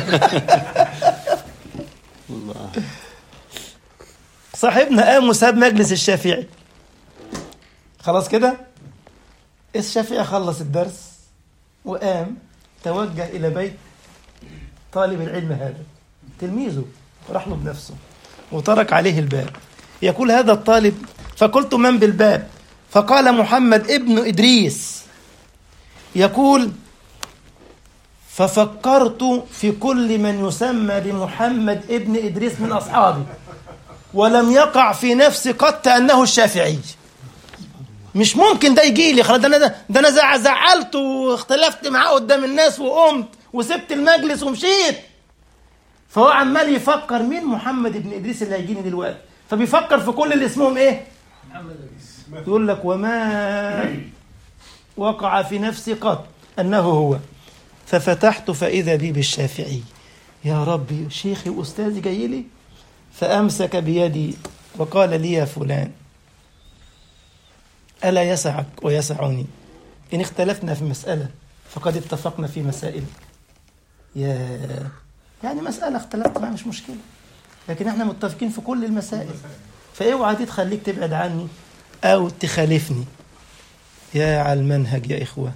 صاحبنا قام وساب مجلس الشافعي. خلاص كده الشافعي خلص الدرس وقام توجه إلى بيت طالب العلم هذا تلميذه، راح له بنفسه وترك عليه الباب. يقول هذا الطالب فقلت من بالباب؟ فقال محمد ابن إدريس. يقول ففكرت في كل من يسمى بمحمد ابن إدريس من أصحابي ولم يقع في نفسي قط أنه الشافعي. مش ممكن ده يجي لي خلاص، ده أنا ده أنا زعلت واختلفت معاه قدام الناس وقمت وسبت المجلس ومشيت. فهو عمال يفكر مين محمد ابن إدريس اللي هيجيني دلوقتي، فبيفكر في كل اللي اسمهم إيه؟ محمد إدريس. يقول لك وما وقع في نفسي قط أنه هو. ففتحت فإذا بي بالشافعي. يا ربي شيخي وأستاذي جاي لي. فأمسك بيدي وقال لي يا فلان ألا يسعك ويسعني إن اختلفنا في مسألة فقد اتفقنا في مسائل. يا يعني مسألة اختلفت معها مش مشكلة، لكن احنا متفقين في كل المسائل، فاوعى دي تخليك تبعد عني أو تخالفني. يا على المنهج يا إخوة.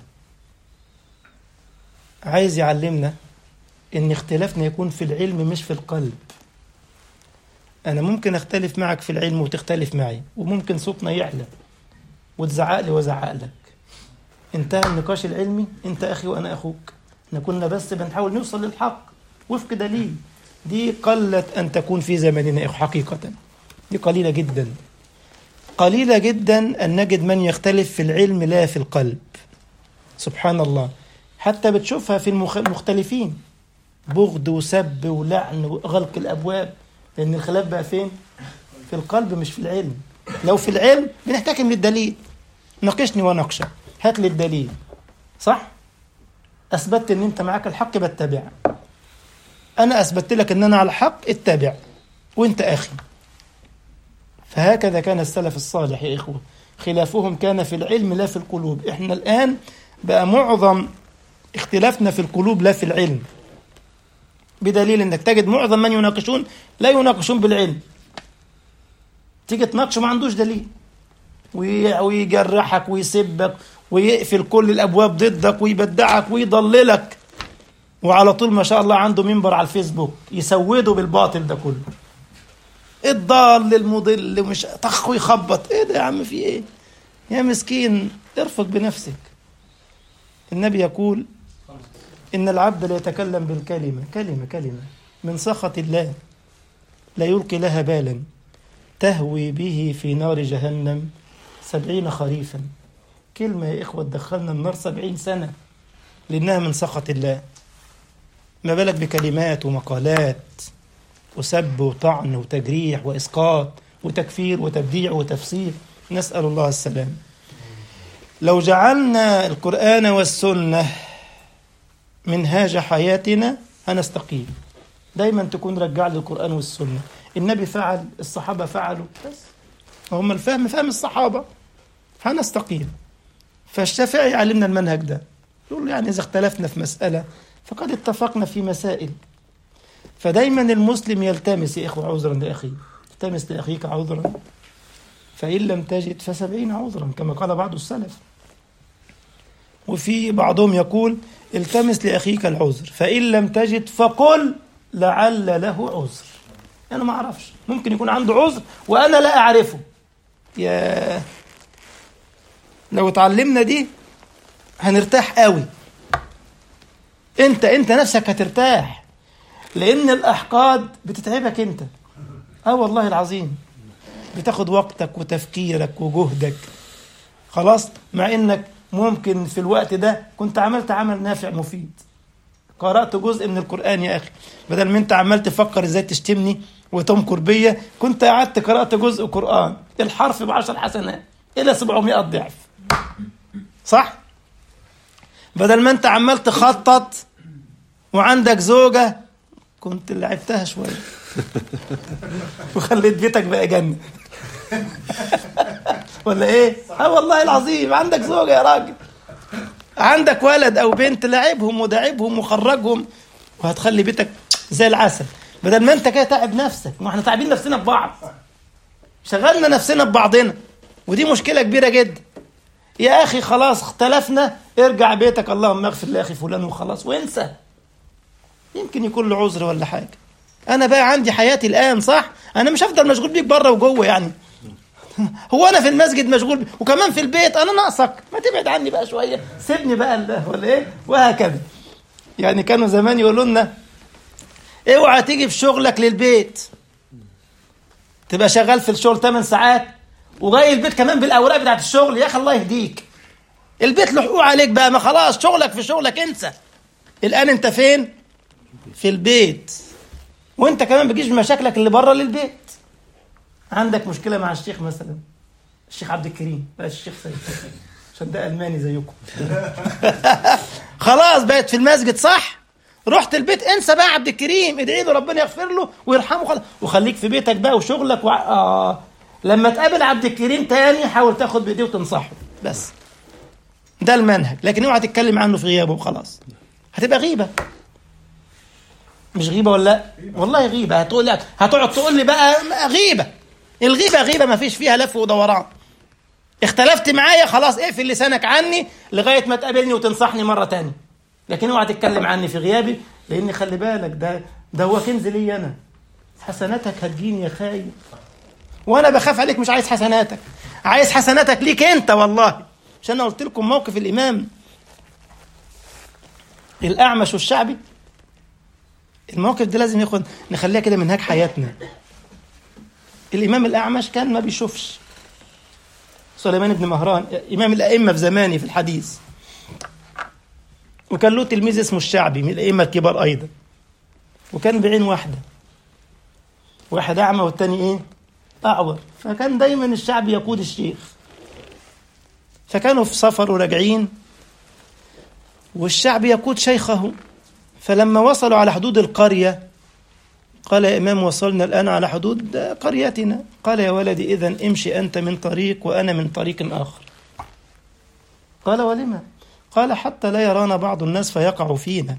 عايز يعلمنا إن اختلافنا يكون في العلم مش في القلب. أنا ممكن أختلف معك في العلم وتختلف معي، وممكن صوتنا يعلى وتزعق لي وزعق لك. انتهى النقاش العلمي، أنت أخي وأنا أخوك، احنا كنا بس بنحاول نوصل للحق وفق دليل. دي قلت أن تكون في زمننا حقيقة، دي قليلة جدا. قليلة جدا أن نجد من يختلف في العلم لا في القلب. سبحان الله. حتى بتشوفها في المختلفين، بغض وسب ولعن وغلق الأبواب، لأن الخلاف بقى فين؟ في القلب مش في العلم. لو في العلم بنحتكم للدليل، ناقشني وناقشك، هات لي الدليل صح؟ أثبتت أن أنت معاك الحق بتبع، أنا أثبتت لك أن أنا على الحق اتبع، وأنت أخي. فهكذا كان السلف الصالح يا إخوة، خلافهم كان في العلم لا في القلوب. إحنا الآن بقى معظم اختلافنا في القلوب لا في العلم، بدليل أنك تجد معظم من يناقشون لا يناقشون بالعلم، تيجي تناقشه ما عندوش دليل، ويجرحك ويسبك ويقفل كل الأبواب ضدك ويبدعك ويضللك، وعلى طول ما شاء الله عنده منبر على الفيسبوك يسوده بالباطل ده كله، الضال المضل ومش طخ ويخبط. ايه ده يا عم، في ايه يا مسكين؟ ارفق بنفسك. النبي يقول إن العبد لا يتكلم بالكلمة كلمة كلمة من سخط الله لا يلقي لها بالا تهوي به في نار جهنم سبعين خريفا. كلمة يا إخوة تدخلنا النار سبعين سنة لأنها من سخط الله، ما بالك بكلمات ومقالات وسب وطعن وتجريح وإسقاط وتكفير وتبديع وتفسير. نسأل الله السلام. لو جعلنا القرآن والسنة منهاج حياتنا هنستقيم. دايما تكون رجع للقرآن والسنة. النبي فعل، الصحابة فعلوا، بس هم الفهم فهم الصحابة، هنستقيم. فالشافعي علمنا المنهج ده، يقول يعني إذا اختلفنا في مسألة فقد اتفقنا في مسائل. فدايما المسلم يلتمس يا إخوة عذرا لأخيه، التمس لأخيك عذرا فإن لم تجد فسبعين عذرا كما قال بعض السلف. وفي بعضهم يقول التمس لأخيك العذر فإن لم تجد فقل لعل له عذر. أنا ما أعرفش، ممكن يكون عنده عذر وأنا لا أعرفه. يا لو تعلمنا دي هنرتاح قوي. انت انت نفسك هترتاح، لأن الأحقاد بتتعبك انت. اه والله العظيم بتاخد وقتك وتفكيرك وجهدك. خلاص، مع انك ممكن في الوقت ده كنت عملت عمل نافع مفيد، قرأت جزء من القرآن يا أخي، بدل ما انت عمال تفكر ازاي تشتمني وتمكر بيا، كنت قعدت قرأت جزء قرآن، الحرف بعشر حسنات إلى سبعمائة ضعف. صح؟ بدل ما انت عمال تخطط وعندك زوجة كنت لعبتها شوية وخليت بيتك بقى جنة. ولا ايه؟ اه والله العظيم، عندك زوجة يا راجل، عندك ولد او بنت، لعبهم وداعبهم وخرجهم وهتخلي بيتك زي العسل، بدل ما انت كده تعب نفسك. ما احنا تعبين نفسنا ببعض، شغلنا نفسنا ببعضنا، ودي مشكلة كبيرة جدا. يا اخي خلاص اختلفنا، ارجع بيتك اللهم اغفر لاخي فلان وخلاص وانسى. يمكن يكون له عذر ولا حاجة. انا بقى عندي حياتي الان، صح؟ انا مش هفضل مشغول بيك بره وجوه يعني. هو انا في المسجد مشغول بي. وكمان في البيت انا ناقصك، ما تبعد عني بقى شويه، سيبني بقى الله ولا ايه، وهكذا. يعني كانوا زمان يقولوا لنا اوعى تيجي في شغلك للبيت، تبقى شغال في الشغل ثمان ساعات وجاي البيت كمان بالاوراق بتاعت الشغل. يا اخي الله يهديك، البيت له حقوق عليك بقى، ما خلاص شغلك في شغلك انسى. الان انت فين؟ في البيت، وانت كمان بتجيش بمشاكلك اللي بره للبيت. عندك مشكلة مع الشيخ مثلا، الشيخ عبد الكريم، لا الشيخ سيد عشان ده ألماني زيكم. خلاص بقت في المسجد، صح؟ رحت البيت انسى بقى عبد الكريم، ادعي له ربنا يغفر له ويرحمه خلاص، وخليك في بيتك بقى وشغلك و... آه. لما تقابل عبد الكريم تاني حاول تاخد بإيديه وتنصحه، بس ده المنهج. لكن اوعى تتكلم عنه في غيابه وخلاص، هتبقى غيبة. مش غيبة ولا؟ والله غيبة. هتقول هتقعد تقول لي بقى غيبة. الغيبة غيبة ما فيش فيها لف ودوران. اختلفت معايا خلاص اقفل لسانك عني لغاية ما تقابلني وتنصحني مرة تانية، لكن اوعى تتكلم عني في غيابي، لان خلي بالك ده ده هو كنز لي انا. حسناتك هتجيني يا خايب، وانا بخاف عليك، مش عايز حسناتك، عايز حسناتك ليك انت والله. عشان انا قلت لكم موقف الامام الاعمش والشعبي، الموقف ده لازم ياخد نخليها كده منهاج حياتنا. الإمام الأعمش كان ما بيشوفش، سليمان بن مهران إمام الأئمة في زمانه في الحديث، وكان له تلميذ اسمه الشعبي من الأئمة الكبار أيضا، وكان بعين واحدة، واحد أعمى والتاني إيه؟ أعور. فكان دايما الشعبي يقود الشيخ. فكانوا في سفر وراجعين والشعبي يقود شيخه. فلما وصلوا على حدود القرية قال يا إمام وصلنا الآن على حدود قريتنا. قال يا ولدي إذن امشي أنت من طريق وأنا من طريق آخر. قال ولما؟ قال حتى لا يرانا بعض الناس فيقعوا فينا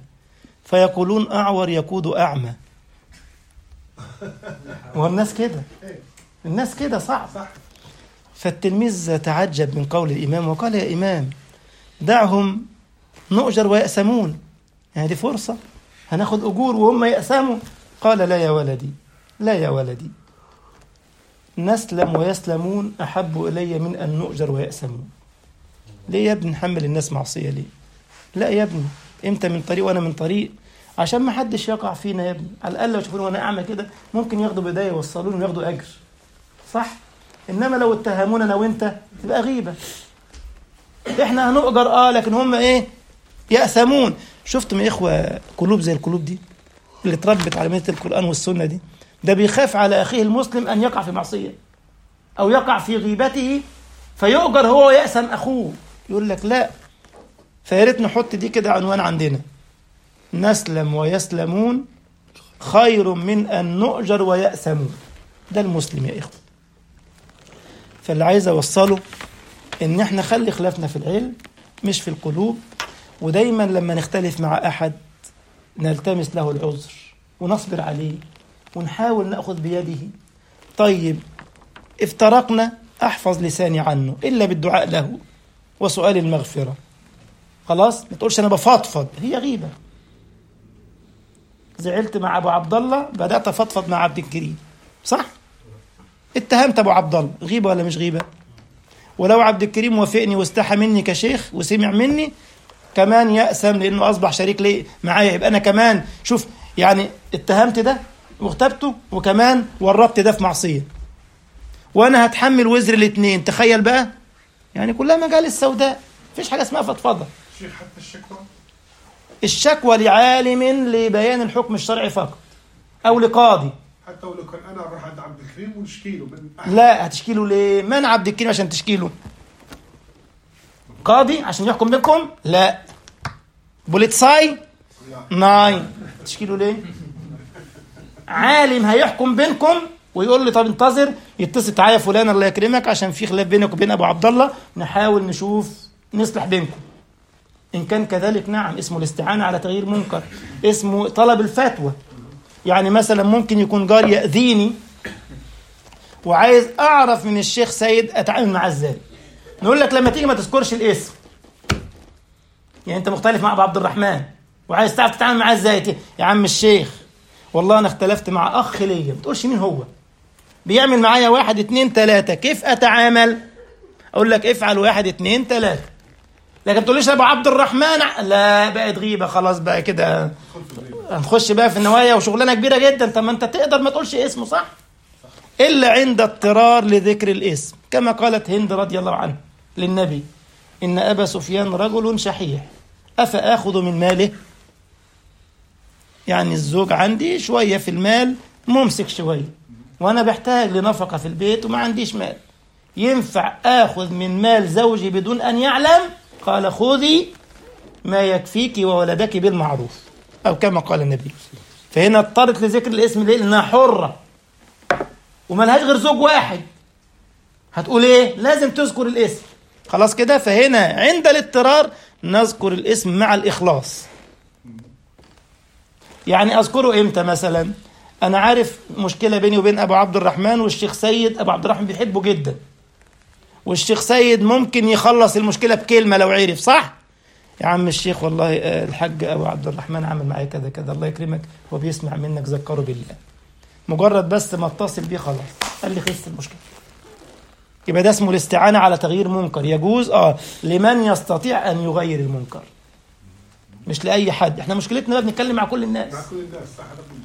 فيقولون أعور يقود أعمى. والناس كده الناس كده صعب. فالتلميذ تعجب من قول الإمام وقال يا إمام دعهم نؤجر ويأسمون، يعني دي فرصة هناخد أجور وهم يأسموا. قال لا يا ولدي، لا يا ولدي، نسلم ويسلمون أحب إلي من أن نؤجر ويأسمون. ليه يا ابني نحمل الناس معصية ليه؟ لا يا ابني، أنت من طريق وأنا من طريق، عشان ما حدش يقع فينا يا ابني. على الأقل لو شوفوني وأنا أعمل كده ممكن ياخدوا بداية يوصلوني وياخدوا أجر، صح؟ إنما لو اتهمونا أنا وأنت تبقى غيبة. إحنا هنؤجر آه لكن هم إيه؟ يأثمون. شفتم يا إخوة قلوب زي القلوب دي اللي تربت على مية القرآن والسنة دي، ده بيخاف على أخيه المسلم أن يقع في معصية أو يقع في غيبته فيؤجر هو ويأثم أخوه. يقول لك لا، فياريت نحط دي كده عنوان عندنا، نسلم ويسلمون خير من أن نؤجر ويأثمون. ده المسلم يا إخوة. فاللي عايز أوصله إن إحنا خلي خلافنا في العلم مش في القلوب، ودايما لما نختلف مع أحد نلتمس له العذر ونصبر عليه ونحاول نأخذ بيده. طيب افترقنا، أحفظ لساني عنه إلا بالدعاء له وسؤال المغفرة. خلاص ما تقولش أنا بفضفض، هي غيبة. زعلت مع أبو عبد الله بدأت أفضفض مع عبد الكريم، صح؟ اتهمت أبو عبد الله، غيبة ولا مش غيبة؟ ولو عبد الكريم وافقني واستحى مني كشيخ وسمع مني كمان يأسم لأنه أصبح شريك لي معايا، يبقى أنا كمان شوف يعني اتهمت ده واغتبته وكمان ورطت ده في معصية، وأنا هتحمل وزر الاثنين. تخيل بقى، يعني كلها مجالس سوداء، مفيش حاجة اسمها فضفضة. شيخ حتى الشكوى الشكوى لعالم لبيان الحكم الشرعي فقط أو لقاضي. حتى ولو كان أنا أروح عند عبد الكريم ونشكيله من لا، هتشكيله ليه؟ من عبد الكريم عشان تشكيله؟ قاضي عشان يحكم بكم؟ لا. بوليتساي؟ ناي. تشكيله ليه؟ عالم هيحكم بينكم ويقول لي طب انتظر، يتصل تعالى فلان الله يكرمك عشان في خلاف بينك وبين أبو عبد الله، نحاول نشوف نصلح بينكم. إن كان كذلك نعم، اسمه الاستعانة على تغيير منكر، اسمه طلب الفتوى. يعني مثلا ممكن يكون جار يأذيني وعايز أعرف من الشيخ سيد أتعامل معاه إزاي. نقول لك لما تيجي ما تذكرش الاسم، يعني أنت مختلف مع أبو عبد الرحمن وعايز تعرف تتعامل معاه إزاي. يا عم الشيخ والله أنا اختلفت مع أخ ليا، ما تقولش مين هو، بيعمل معايا واحد اتنين تلاتة، كيف أتعامل؟ أقول لك افعل واحد اتنين تلاتة، لكن تقوليش أبو عبد الرحمن لا، بقت غيبة خلاص بقى كده، هنخش بقى في النوايا وشغلانة كبيرة جدا. طب ما أنت تقدر ما تقولش اسمه، صح؟ إلا عند اضطرار لذكر الاسم، كما قالت هند رضي الله عنها للنبي إن أبا سفيان رجل شحيح أفآخذ من ماله؟ يعني الزوج عندي شوية في المال ممسك شوية، وأنا بحتاج لنفقة في البيت وما عنديش مال، ينفع آخذ من مال زوجي بدون أن يعلم؟ قال خذي ما يكفيك وولدك بالمعروف، أو كما قال النبي. فهنا اضطرت لذكر الاسم ليه؟ لأنها حرة وما لهاش غير زوج واحد، هتقول إيه؟ لازم تذكر الاسم. خلاص كده. فهنا عند الاضطرار نذكر الاسم مع الإخلاص. يعني أذكره إمتى؟ مثلا أنا عارف مشكلة بيني وبين أبو عبد الرحمن والشيخ سيد، أبو عبد الرحمن بيحبه جدا، والشيخ سيد ممكن يخلص المشكلة بكلمة لو عرف، صح؟ يا عم الشيخ والله الحاج أبو عبد الرحمن عمل معايا كذا كذا، الله يكرمك هو بيسمع منك، ذكره بالله. مجرد بس ما اتصل بيه خلاص قال لي خلصت المشكلة. يبقى ده اسمه الاستعانة على تغيير منكر، يجوز اه لمن يستطيع أن يغير المنكر، مش لأي حد. احنا مشكلتنا بقى بنتكلم مع كل الناس، مع كل الناس، صح.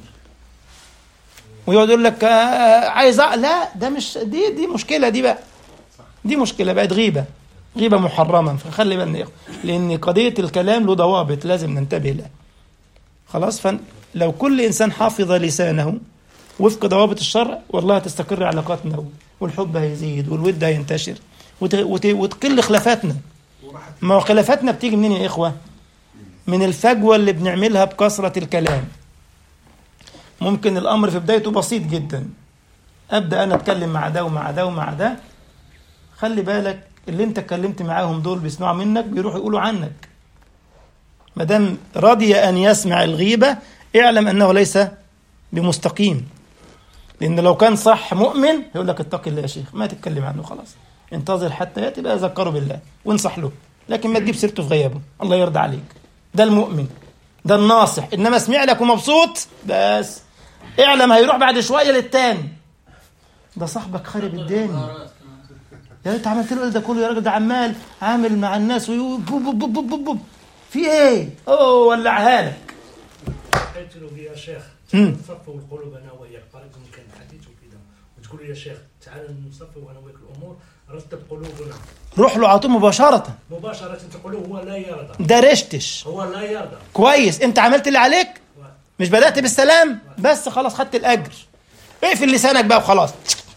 ويقعد يقول لك آه عايز أ... لا ده مش دي دي مشكلة، دي بقى دي مشكلة بقت غيبة، غيبة محرمة. فخلي بالنا لأن قضية الكلام له ضوابط لازم ننتبه لها. خلاص. فلو كل إنسان حافظ لسانه وفق ضوابط الشرع والله تستقر علاقاتنا والحب هيزيد والود هينتشر وت... وت... وتقل خلافاتنا. ما هو خلافاتنا بتيجي منين يا إخوة؟ من الفجوة اللي بنعملها بكثرة الكلام. ممكن الأمر في بدايته بسيط جدا، أبدأ أنا أتكلم مع ده ومع ده ومع ده، خلي بالك اللي أنت اتكلمت معاهم دول بيسمعوا منك بيروحوا يقولوا عنك. مادام رضي أن يسمع الغيبة اعلم أنه ليس بمستقيم. لأن لو كان صح مؤمن يقول لك اتق الله يا شيخ، ما تتكلم عنه خلاص، انتظر حتى يأتي بقى ذكره بالله وانصح له، لكن ما تجيب سيرته في غيابه، الله يرضى عليك. ده المؤمن، ده الناصح. إنما اسمع لك ومبسوط بس اعلم هيروح بعد شوية للتاني، ده صاحبك خارب الدنيا، يا ريت عملت له ده كله، يا راجل ده عمال عامل مع الناس ويقول بوب بوب بوب بوب بوب. في ايه؟ اوه ولعها لك. قلت له يا شيخ نصفوا قلوبنا وياك، قالكم كان حديث وكذا، وتقول يا شيخ تعال نصفوا انا وياك الامور، رتب قلوبنا. روح له على طول مباشرة مباشرة تقول هو لا يرضى، ده رشتش، هو لا يرضى. كويس، انت عملت اللي عليك، مش بدأت بالسلام بس خلاص خدت الأجر. اقفل لسانك بقى وخلاص،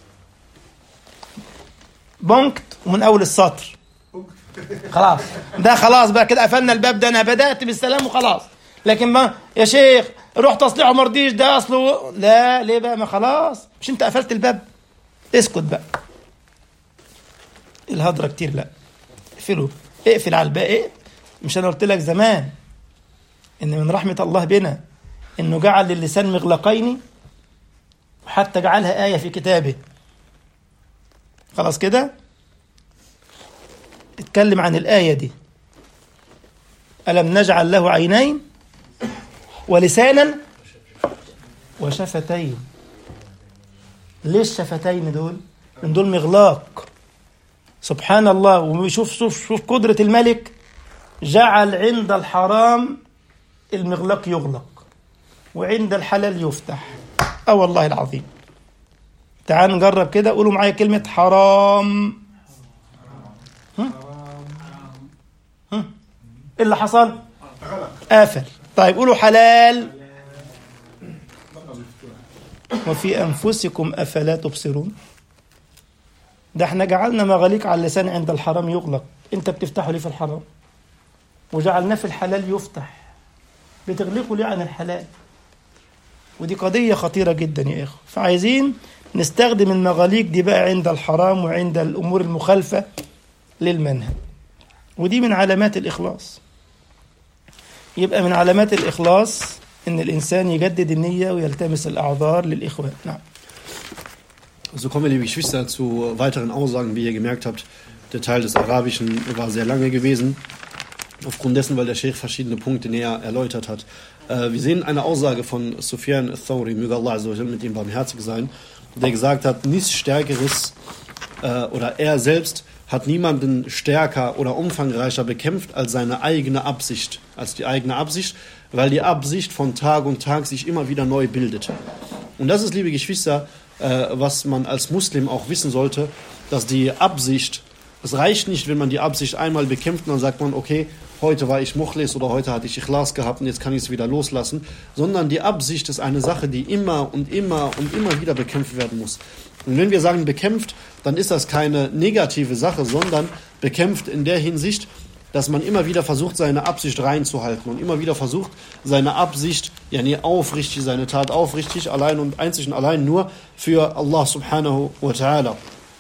بنكت ومن أول السطر خلاص، ده خلاص بقى كده قفلنا الباب، ده أنا بدأت بالسلام وخلاص. لكن ما يا شيخ روح تصليحه مرضيش، ده أصله لا، ليه بقى؟ ما خلاص مش انت قفلت الباب، اسكت بقى. الهضرة كتير لا، اقفله، اقفل على الباقي. مش أنا قلت لك زمان إن من رحمة الله بنا إنه جعل للسان مغلقين، وحتى جعلها آية في كتابه. خلاص كده اتكلم عن الآية دي، ألم نجعل له عينين ولسانا وشفتين. ليش شفتين دول؟ من دول مغلاق، سبحان الله. وشوف شوف شوف قدرة الملك، جعل عند الحرام المغلاق يغلق وعند الحلال يفتح. اه والله العظيم. تعال نجرب كده، قولوا معايا كلمة حرام. هم؟ هم؟ ايه اللي حصل؟ قافل. طيب قولوا حلال. وفي أنفسكم أفلا تبصرون. ده احنا جعلنا مغاليق على اللسان عند الحرام يغلق، انت بتفتحه ليه في الحرام؟ وجعلناه في الحلال يفتح، بتغلقه ليه عن الحلال؟ ودي قضية خطيرة جدا يا إخوة. فعايزين نستخدم المغاليق دي بقى عند الحرام وعند الأمور المخالفة للمنهج، ودي من علامات الإخلاص. يبقى من علامات الإخلاص إن الإنسان يجدد النية ويلتمس الأعذار للإخوان. نعم. So kommen wir, liebe Geschwister, zu weiteren Aussagen. Wie ihr gemerkt habt, der Teil des Arabischen war sehr lange gewesen, aufgrund dessen, weil der Sheikh verschiedene Punkte näher erläutert hat. Äh, wir sehen eine Aussage von Sufyan al-Thawri, möge Allah mit ihm barmherzig sein, der gesagt hat, nichts Stärkeres äh, oder er selbst hat niemanden stärker oder umfangreicher bekämpft als seine eigene Absicht, als die eigene Absicht, weil die Absicht von Tag und Tag sich immer wieder neu bildet. Und das ist, liebe Geschwister, äh, was man als Muslim auch wissen sollte, dass die Absicht, es reicht nicht, wenn man die Absicht einmal bekämpft und dann sagt man, okay, heute war ich Mukhlis oder heute hatte ich Ikhlas gehabt und jetzt kann ich es wieder loslassen, sondern die Absicht ist eine Sache, die immer und immer und immer wieder bekämpft werden muss. Und wenn wir sagen bekämpft, dann ist das keine negative Sache, sondern bekämpft in der Hinsicht, dass man immer wieder versucht, seine Absicht reinzuhalten und immer wieder versucht, seine Absicht, ja nie aufrichtig, seine Tat aufrichtig, allein und einzig und allein nur für Allah subhanahu wa ta'ala.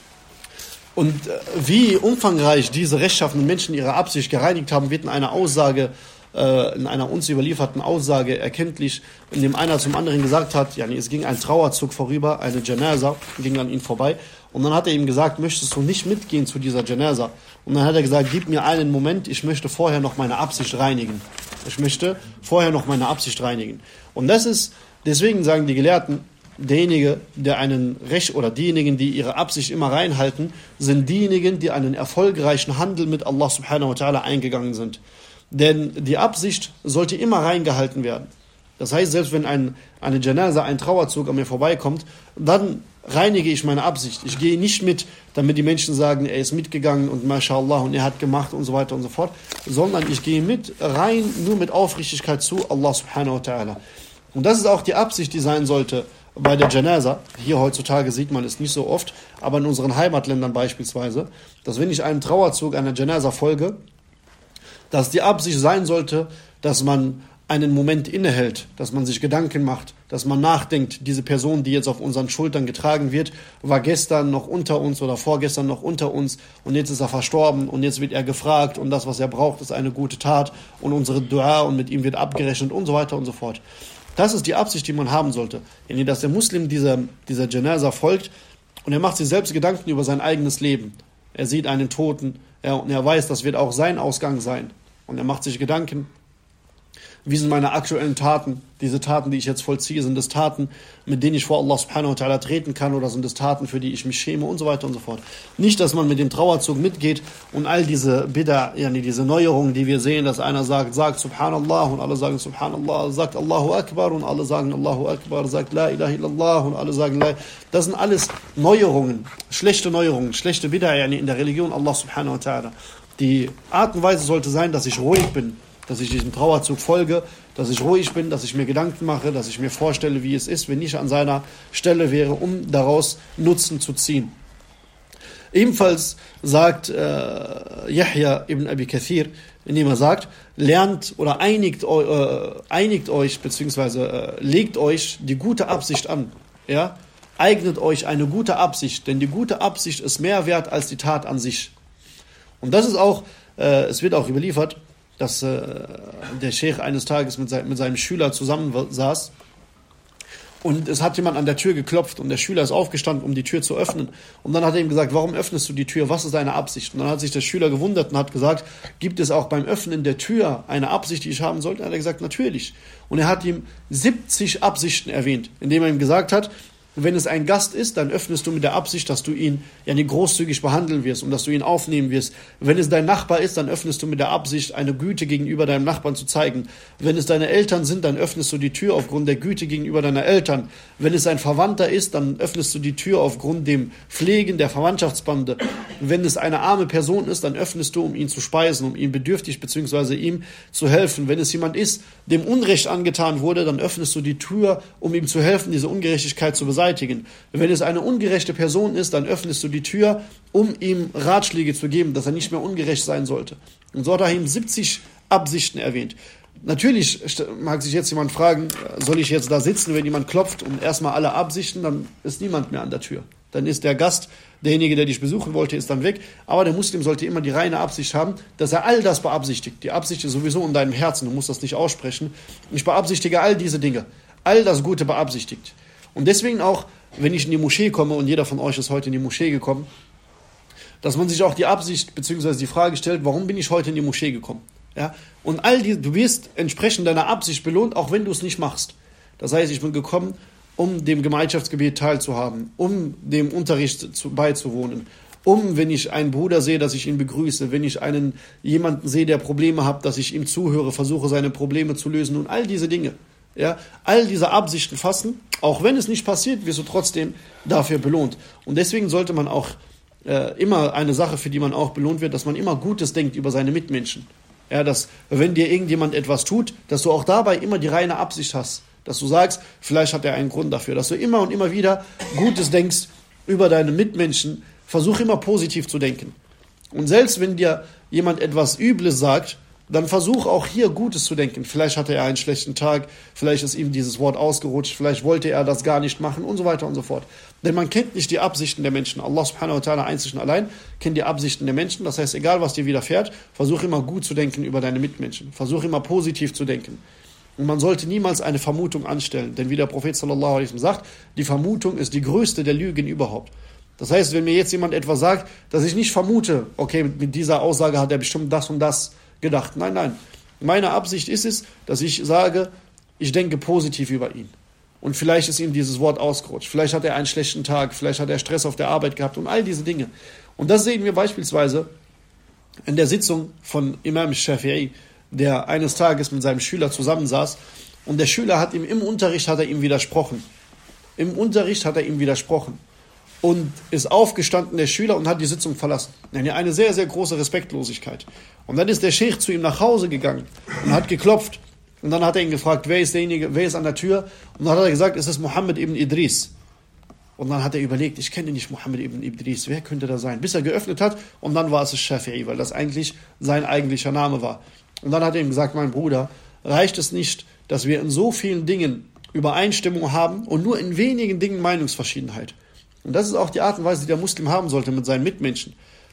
Und wie umfangreich diese rechtschaffenen Menschen ihre Absicht gereinigt haben, wird in einer Aussage, äh, in einer uns überlieferten Aussage erkenntlich, in dem einer zum anderen gesagt hat, ja, es ging ein Trauerzug vorüber, eine Janaza ging an ihn vorbei, und dann hat er ihm gesagt, möchtest du nicht mitgehen zu dieser Janaza? Und dann hat er gesagt, gib mir einen Moment, ich möchte vorher noch meine Absicht reinigen. Ich möchte vorher noch meine Absicht reinigen. Und das ist, deswegen sagen die Gelehrten, derjenige, der einen Recht, oder diejenigen, die ihre Absicht immer reinhalten, sind diejenigen, die einen erfolgreichen Handel mit Allah subhanahu wa ta'ala eingegangen sind. Denn die Absicht sollte immer reingehalten werden. Das heißt, selbst wenn ein, eine Janaza, ein Trauerzug an mir vorbeikommt, dann reinige ich meine Absicht. Ich gehe nicht mit, damit die Menschen sagen, er ist mitgegangen und mashallah und er hat gemacht und so weiter und so fort, sondern ich gehe mit rein, nur mit Aufrichtigkeit zu Allah subhanahu wa ta'ala. Und das ist auch die Absicht, die sein sollte bei der Janaza. Hier heutzutage sieht man es nicht so oft, aber in unseren Heimatländern beispielsweise, dass wenn ich einem Trauerzug einer Janaza folge, dass die Absicht sein sollte, dass man einen Moment innehält, dass man sich Gedanken macht, dass man nachdenkt, diese Person, die jetzt auf unseren Schultern getragen wird, war gestern noch unter uns oder vorgestern noch unter uns und jetzt ist er verstorben und jetzt wird er gefragt und das, was er braucht, ist eine gute Tat und unsere Dua und mit ihm wird abgerechnet und so weiter und so fort. Das ist die Absicht, die man haben sollte. Dass der Muslim dieser, dieser Janaza folgt und er macht sich selbst Gedanken über sein eigenes Leben. Er sieht einen Toten, er, und er weiß, das wird auch sein Ausgang sein. Und er macht sich Gedanken, wie sind meine aktuellen Taten? Diese Taten, die ich jetzt vollziehe, sind es Taten, mit denen ich vor Allah subhanahu wa ta'ala treten kann, oder sind es Taten, für die ich mich schäme und so weiter und so fort. Nicht, dass man mit dem Trauerzug mitgeht und all diese Bid'a, yani diese Neuerungen, die wir sehen, dass einer sagt, sagt Subhanallah und alle sagen Subhanallah, sagt Allahu Akbar und alle sagen Allahu Akbar, sagt La ilaha illallah und alle sagen La. Das sind alles Neuerungen, schlechte Neuerungen, schlechte Bid'a yani in der Religion Allah subhanahu wa ta'ala. Die Art und Weise sollte sein, dass ich ruhig bin, dass ich diesem Trauerzug folge, dass ich ruhig bin, dass ich mir Gedanken mache, dass ich mir vorstelle, wie es ist, wenn ich an seiner Stelle wäre, um daraus Nutzen zu ziehen. Ebenfalls sagt äh, Yahya ibn Abi Kathir, indem er sagt, lernt oder einigt, äh, einigt euch, beziehungsweise äh, legt euch die gute Absicht an. Ja? Eignet euch eine gute Absicht, denn die gute Absicht ist mehr wert als die Tat an sich. Und das ist auch, äh, es wird auch überliefert, dass äh, der Sheikh eines Tages mit, sein, mit seinem Schüler zusammensaß und es hat jemand an der Tür geklopft und der Schüler ist aufgestanden, um die Tür zu öffnen. Und dann hat er ihm gesagt, warum öffnest du die Tür, was ist deine Absicht? Und dann hat sich der Schüler gewundert und hat gesagt, gibt es auch beim Öffnen der Tür eine Absicht, die ich haben sollte? Und dann hat er gesagt, natürlich. Und er hat ihm siebzig Absichten erwähnt, indem er ihm gesagt hat, wenn es ein Gast ist, dann öffnest du mit der Absicht, dass du ihn ja nicht großzügig behandeln wirst und dass du ihn aufnehmen wirst. Wenn es dein Nachbar ist, dann öffnest du mit der Absicht, eine Güte gegenüber deinem Nachbarn zu zeigen. Wenn es deine Eltern sind, dann öffnest du die Tür aufgrund der Güte gegenüber deiner Eltern. Wenn es ein Verwandter ist, dann öffnest du die Tür aufgrund dem Pflegen der Verwandtschaftsbande. Wenn es eine arme Person ist, dann öffnest du, um ihn zu speisen, um ihm bedürftig bzw. ihm zu helfen. Wenn es jemand ist, dem Unrecht angetan wurde, dann öffnest du die Tür, um ihm zu helfen, diese Ungerechtigkeit zu beseitigen. Wenn es eine ungerechte Person ist, dann öffnest du die Tür, um ihm Ratschläge zu geben, dass er nicht mehr ungerecht sein sollte. Und so hat er ihm siebzig Absichten erwähnt. Natürlich mag sich jetzt jemand fragen, soll ich jetzt da sitzen, wenn jemand klopft und erstmal alle Absichten, dann ist niemand mehr an der Tür. Dann ist der Gast, derjenige, der dich besuchen wollte, ist dann weg. Aber der Muslim sollte immer die reine Absicht haben, dass er all das beabsichtigt. Die Absicht ist sowieso in deinem Herzen, du musst das nicht aussprechen. Ich beabsichtige all diese Dinge, all das Gute beabsichtigt. Und deswegen auch, wenn ich in die Moschee komme, und jeder von euch ist heute in die Moschee gekommen, dass man sich auch die Absicht bzw. die Frage stellt, warum bin ich heute in die Moschee gekommen? Ja? Und all die, du wirst entsprechend deiner Absicht belohnt, auch wenn du es nicht machst. Das heißt, ich bin gekommen, um dem Gemeinschaftsgebet teilzuhaben, um dem Unterricht zu, beizuwohnen, um, wenn ich einen Bruder sehe, dass ich ihn begrüße, wenn ich einen jemanden sehe, der Probleme hat, dass ich ihm zuhöre, versuche seine Probleme zu lösen und all diese Dinge. Ja, all diese Absichten fassen, auch wenn es nicht passiert, wirst du trotzdem dafür belohnt. Und deswegen sollte man auch äh, immer eine Sache, für die man auch belohnt wird, dass man immer Gutes denkt über seine Mitmenschen. Ja, dass, wenn dir irgendjemand etwas tut, dass du auch dabei immer die reine Absicht hast. Dass du sagst, vielleicht hat er einen Grund dafür. Dass du immer und immer wieder Gutes denkst über deine Mitmenschen. Versuch immer positiv zu denken. Und selbst wenn dir jemand etwas Übles sagt, dann versuch auch hier Gutes zu denken. Vielleicht hatte er einen schlechten Tag, vielleicht ist ihm dieses Wort ausgerutscht, vielleicht wollte er das gar nicht machen und so weiter und so fort. Denn man kennt nicht die Absichten der Menschen. Allah subhanahu wa ta'ala einzig und allein kennt die Absichten der Menschen. Das heißt, egal was dir widerfährt, versuch immer gut zu denken über deine Mitmenschen. Versuch immer positiv zu denken. Und man sollte niemals eine Vermutung anstellen. Denn wie der Prophet sallallahu alaihi wasallam sagt, die Vermutung ist die größte der Lügen überhaupt. Das heißt, wenn mir jetzt jemand etwas sagt, dass ich nicht vermute, okay, mit dieser Aussage hat er bestimmt das und das gedacht. Nein, nein. Meine Absicht ist es, dass ich sage, ich denke positiv über ihn. Und vielleicht ist ihm dieses Wort ausgerutscht. Vielleicht hat er einen schlechten Tag. Vielleicht hat er Stress auf der Arbeit gehabt und all diese Dinge. Und das sehen wir beispielsweise in der Sitzung von Imam Shafi'i, der eines Tages mit seinem Schüler zusammensaß. Und der Schüler hat ihm im Unterricht hat er ihm widersprochen. Im Unterricht hat er ihm widersprochen. Und ist aufgestanden, der Schüler, und hat die Sitzung verlassen. Eine sehr, sehr große Respektlosigkeit. Und dann ist der Sheikh zu ihm nach Hause gegangen und hat geklopft. Und dann hat er ihn gefragt, wer ist derjenige, wer ist an der Tür? Und dann hat er gesagt, es ist Muhammad ibn Idris. Und dann hat er überlegt, ich kenne nicht Muhammad ibn Idris, wer könnte da sein? Bis er geöffnet hat, und dann war es Shafi'i, weil das eigentlich sein eigentlicher Name war. Und dann hat er ihm gesagt, mein Bruder, reicht es nicht, dass wir in so vielen Dingen Übereinstimmung haben und nur in wenigen Dingen Meinungsverschiedenheit? Und das ist auch die Art und Weise, die der Muslim haben sollte mit seinen Mitmenschen.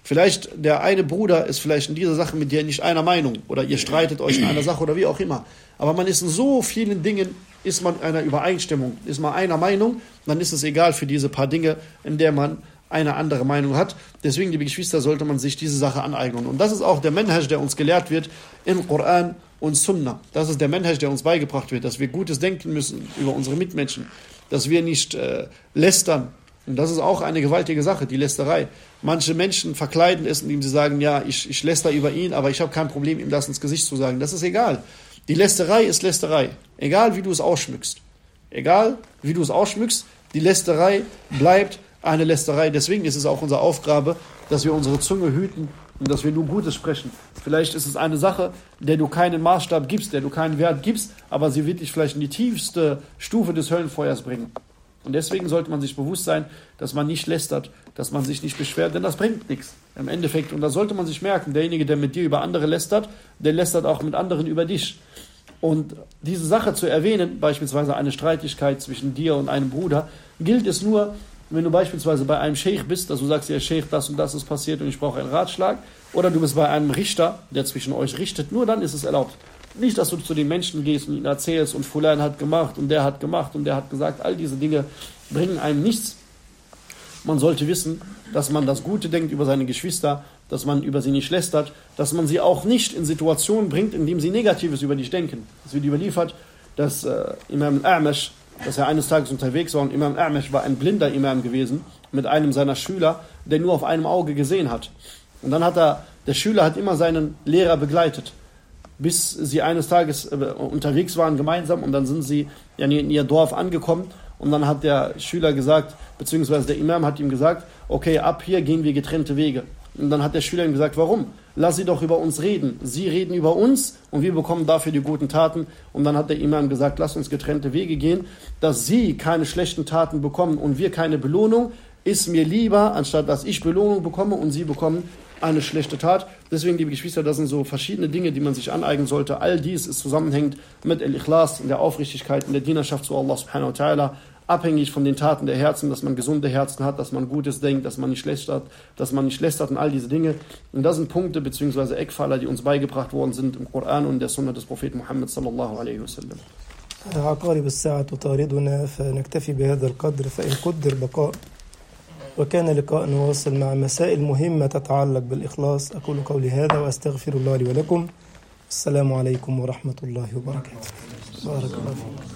Vielleicht der eine Bruder ist vielleicht in dieser Sache mit dir nicht einer Meinung oder ihr streitet euch in einer Sache oder wie auch immer. Aber man ist in so vielen Dingen, ist man einer Übereinstimmung, ist man einer Meinung, dann ist es egal für diese paar Dinge, in der man eine andere Meinung hat. Deswegen, liebe Geschwister, sollte man sich diese Sache aneignen. Und das ist auch der Manhaj, der uns gelehrt wird im Koran und Sunna. Das ist der Manhaj, der uns beigebracht wird, dass wir Gutes denken müssen über unsere Mitmenschen, dass wir nicht äh, lästern. Und das ist auch eine gewaltige Sache, die Lästerei. Manche Menschen verkleiden es, indem sie sagen, ja, ich, ich läster über ihn, aber ich habe kein Problem, ihm das ins Gesicht zu sagen. Das ist egal. Die Lästerei ist Lästerei. Egal, wie du es ausschmückst. Egal, wie du es ausschmückst, die Lästerei bleibt eine Lästerei. Deswegen ist es auch unsere Aufgabe, dass wir unsere Zunge hüten und dass wir nur Gutes sprechen. Vielleicht ist es eine Sache, der du keinen Maßstab gibst, der du keinen Wert gibst, aber sie wird dich vielleicht in die tiefste Stufe des Höllenfeuers bringen. Und deswegen sollte man sich bewusst sein, dass man nicht lästert, dass man sich nicht beschwert, denn das bringt nichts im Endeffekt. Und da sollte man sich merken, derjenige, der mit dir über andere lästert, der lästert auch mit anderen über dich. Und diese Sache zu erwähnen, beispielsweise eine Streitigkeit zwischen dir und einem Bruder, gilt es nur, wenn du beispielsweise bei einem Sheikh bist, dass du sagst, ja Sheikh, das und das ist passiert und ich brauche einen Ratschlag, oder du bist bei einem Richter, der zwischen euch richtet, nur dann ist es erlaubt. Nicht, dass du zu den Menschen gehst und ihnen erzählst und Fulan hat gemacht und der hat gemacht und der hat gesagt, all diese Dinge bringen einem nichts. Man sollte wissen, dass man das Gute denkt über seine Geschwister, dass man über sie nicht lästert, dass man sie auch nicht in Situationen bringt, in denen sie Negatives über dich denken. Es wird überliefert, dass äh, Imam al-A'mash, dass er eines Tages unterwegs war und Imam al-A'mash war ein blinder Imam gewesen, mit einem seiner Schüler, der nur auf einem Auge gesehen hat. Und dann hat er, der Schüler hat immer seinen Lehrer begleitet, bis sie eines Tages äh, unterwegs waren gemeinsam und dann sind sie ja, in ihr Dorf angekommen und dann hat der Schüler gesagt, beziehungsweise der Imam hat ihm gesagt, okay, ab hier gehen wir getrennte Wege. Und dann hat der Schüler ihm gesagt, warum? Lass sie doch über uns reden. Sie reden über uns und wir bekommen dafür die guten Taten. Und dann hat der Imam gesagt, lass uns getrennte Wege gehen, dass sie keine schlechten Taten bekommen und wir keine Belohnung, ist mir lieber, anstatt dass ich Belohnung bekomme und sie bekommen eine schlechte Tat. Deswegen, liebe Geschwister, das sind so verschiedene Dinge, die man sich aneignen sollte. All dies ist zusammenhängend mit Al-Ikhlas, in der Aufrichtigkeit, in der Dienerschaft zu Allah subhanahu wa ta'ala, abhängig von den Taten der Herzen, dass man gesunde Herzen hat, dass man Gutes denkt, dass man nicht lästert, dass man nicht lästert und all diese Dinge. Und das sind Punkte bzw. Eckpfeiler, die uns beigebracht worden sind im Koran und in der Sunna des Propheten Muhammad sallallahu alaihi wasallam. عقارب الساعة تطاردنا فنكتفي بهذا القدر فإن قدر بقاء وكان لقاء نواصل مع مسائل مهمة تتعلق بالإخلاص. أقول قولي هذا وأستغفر الله لي ولكم. السلام عليكم ورحمة الله وبركاته. بارك الله فيكم.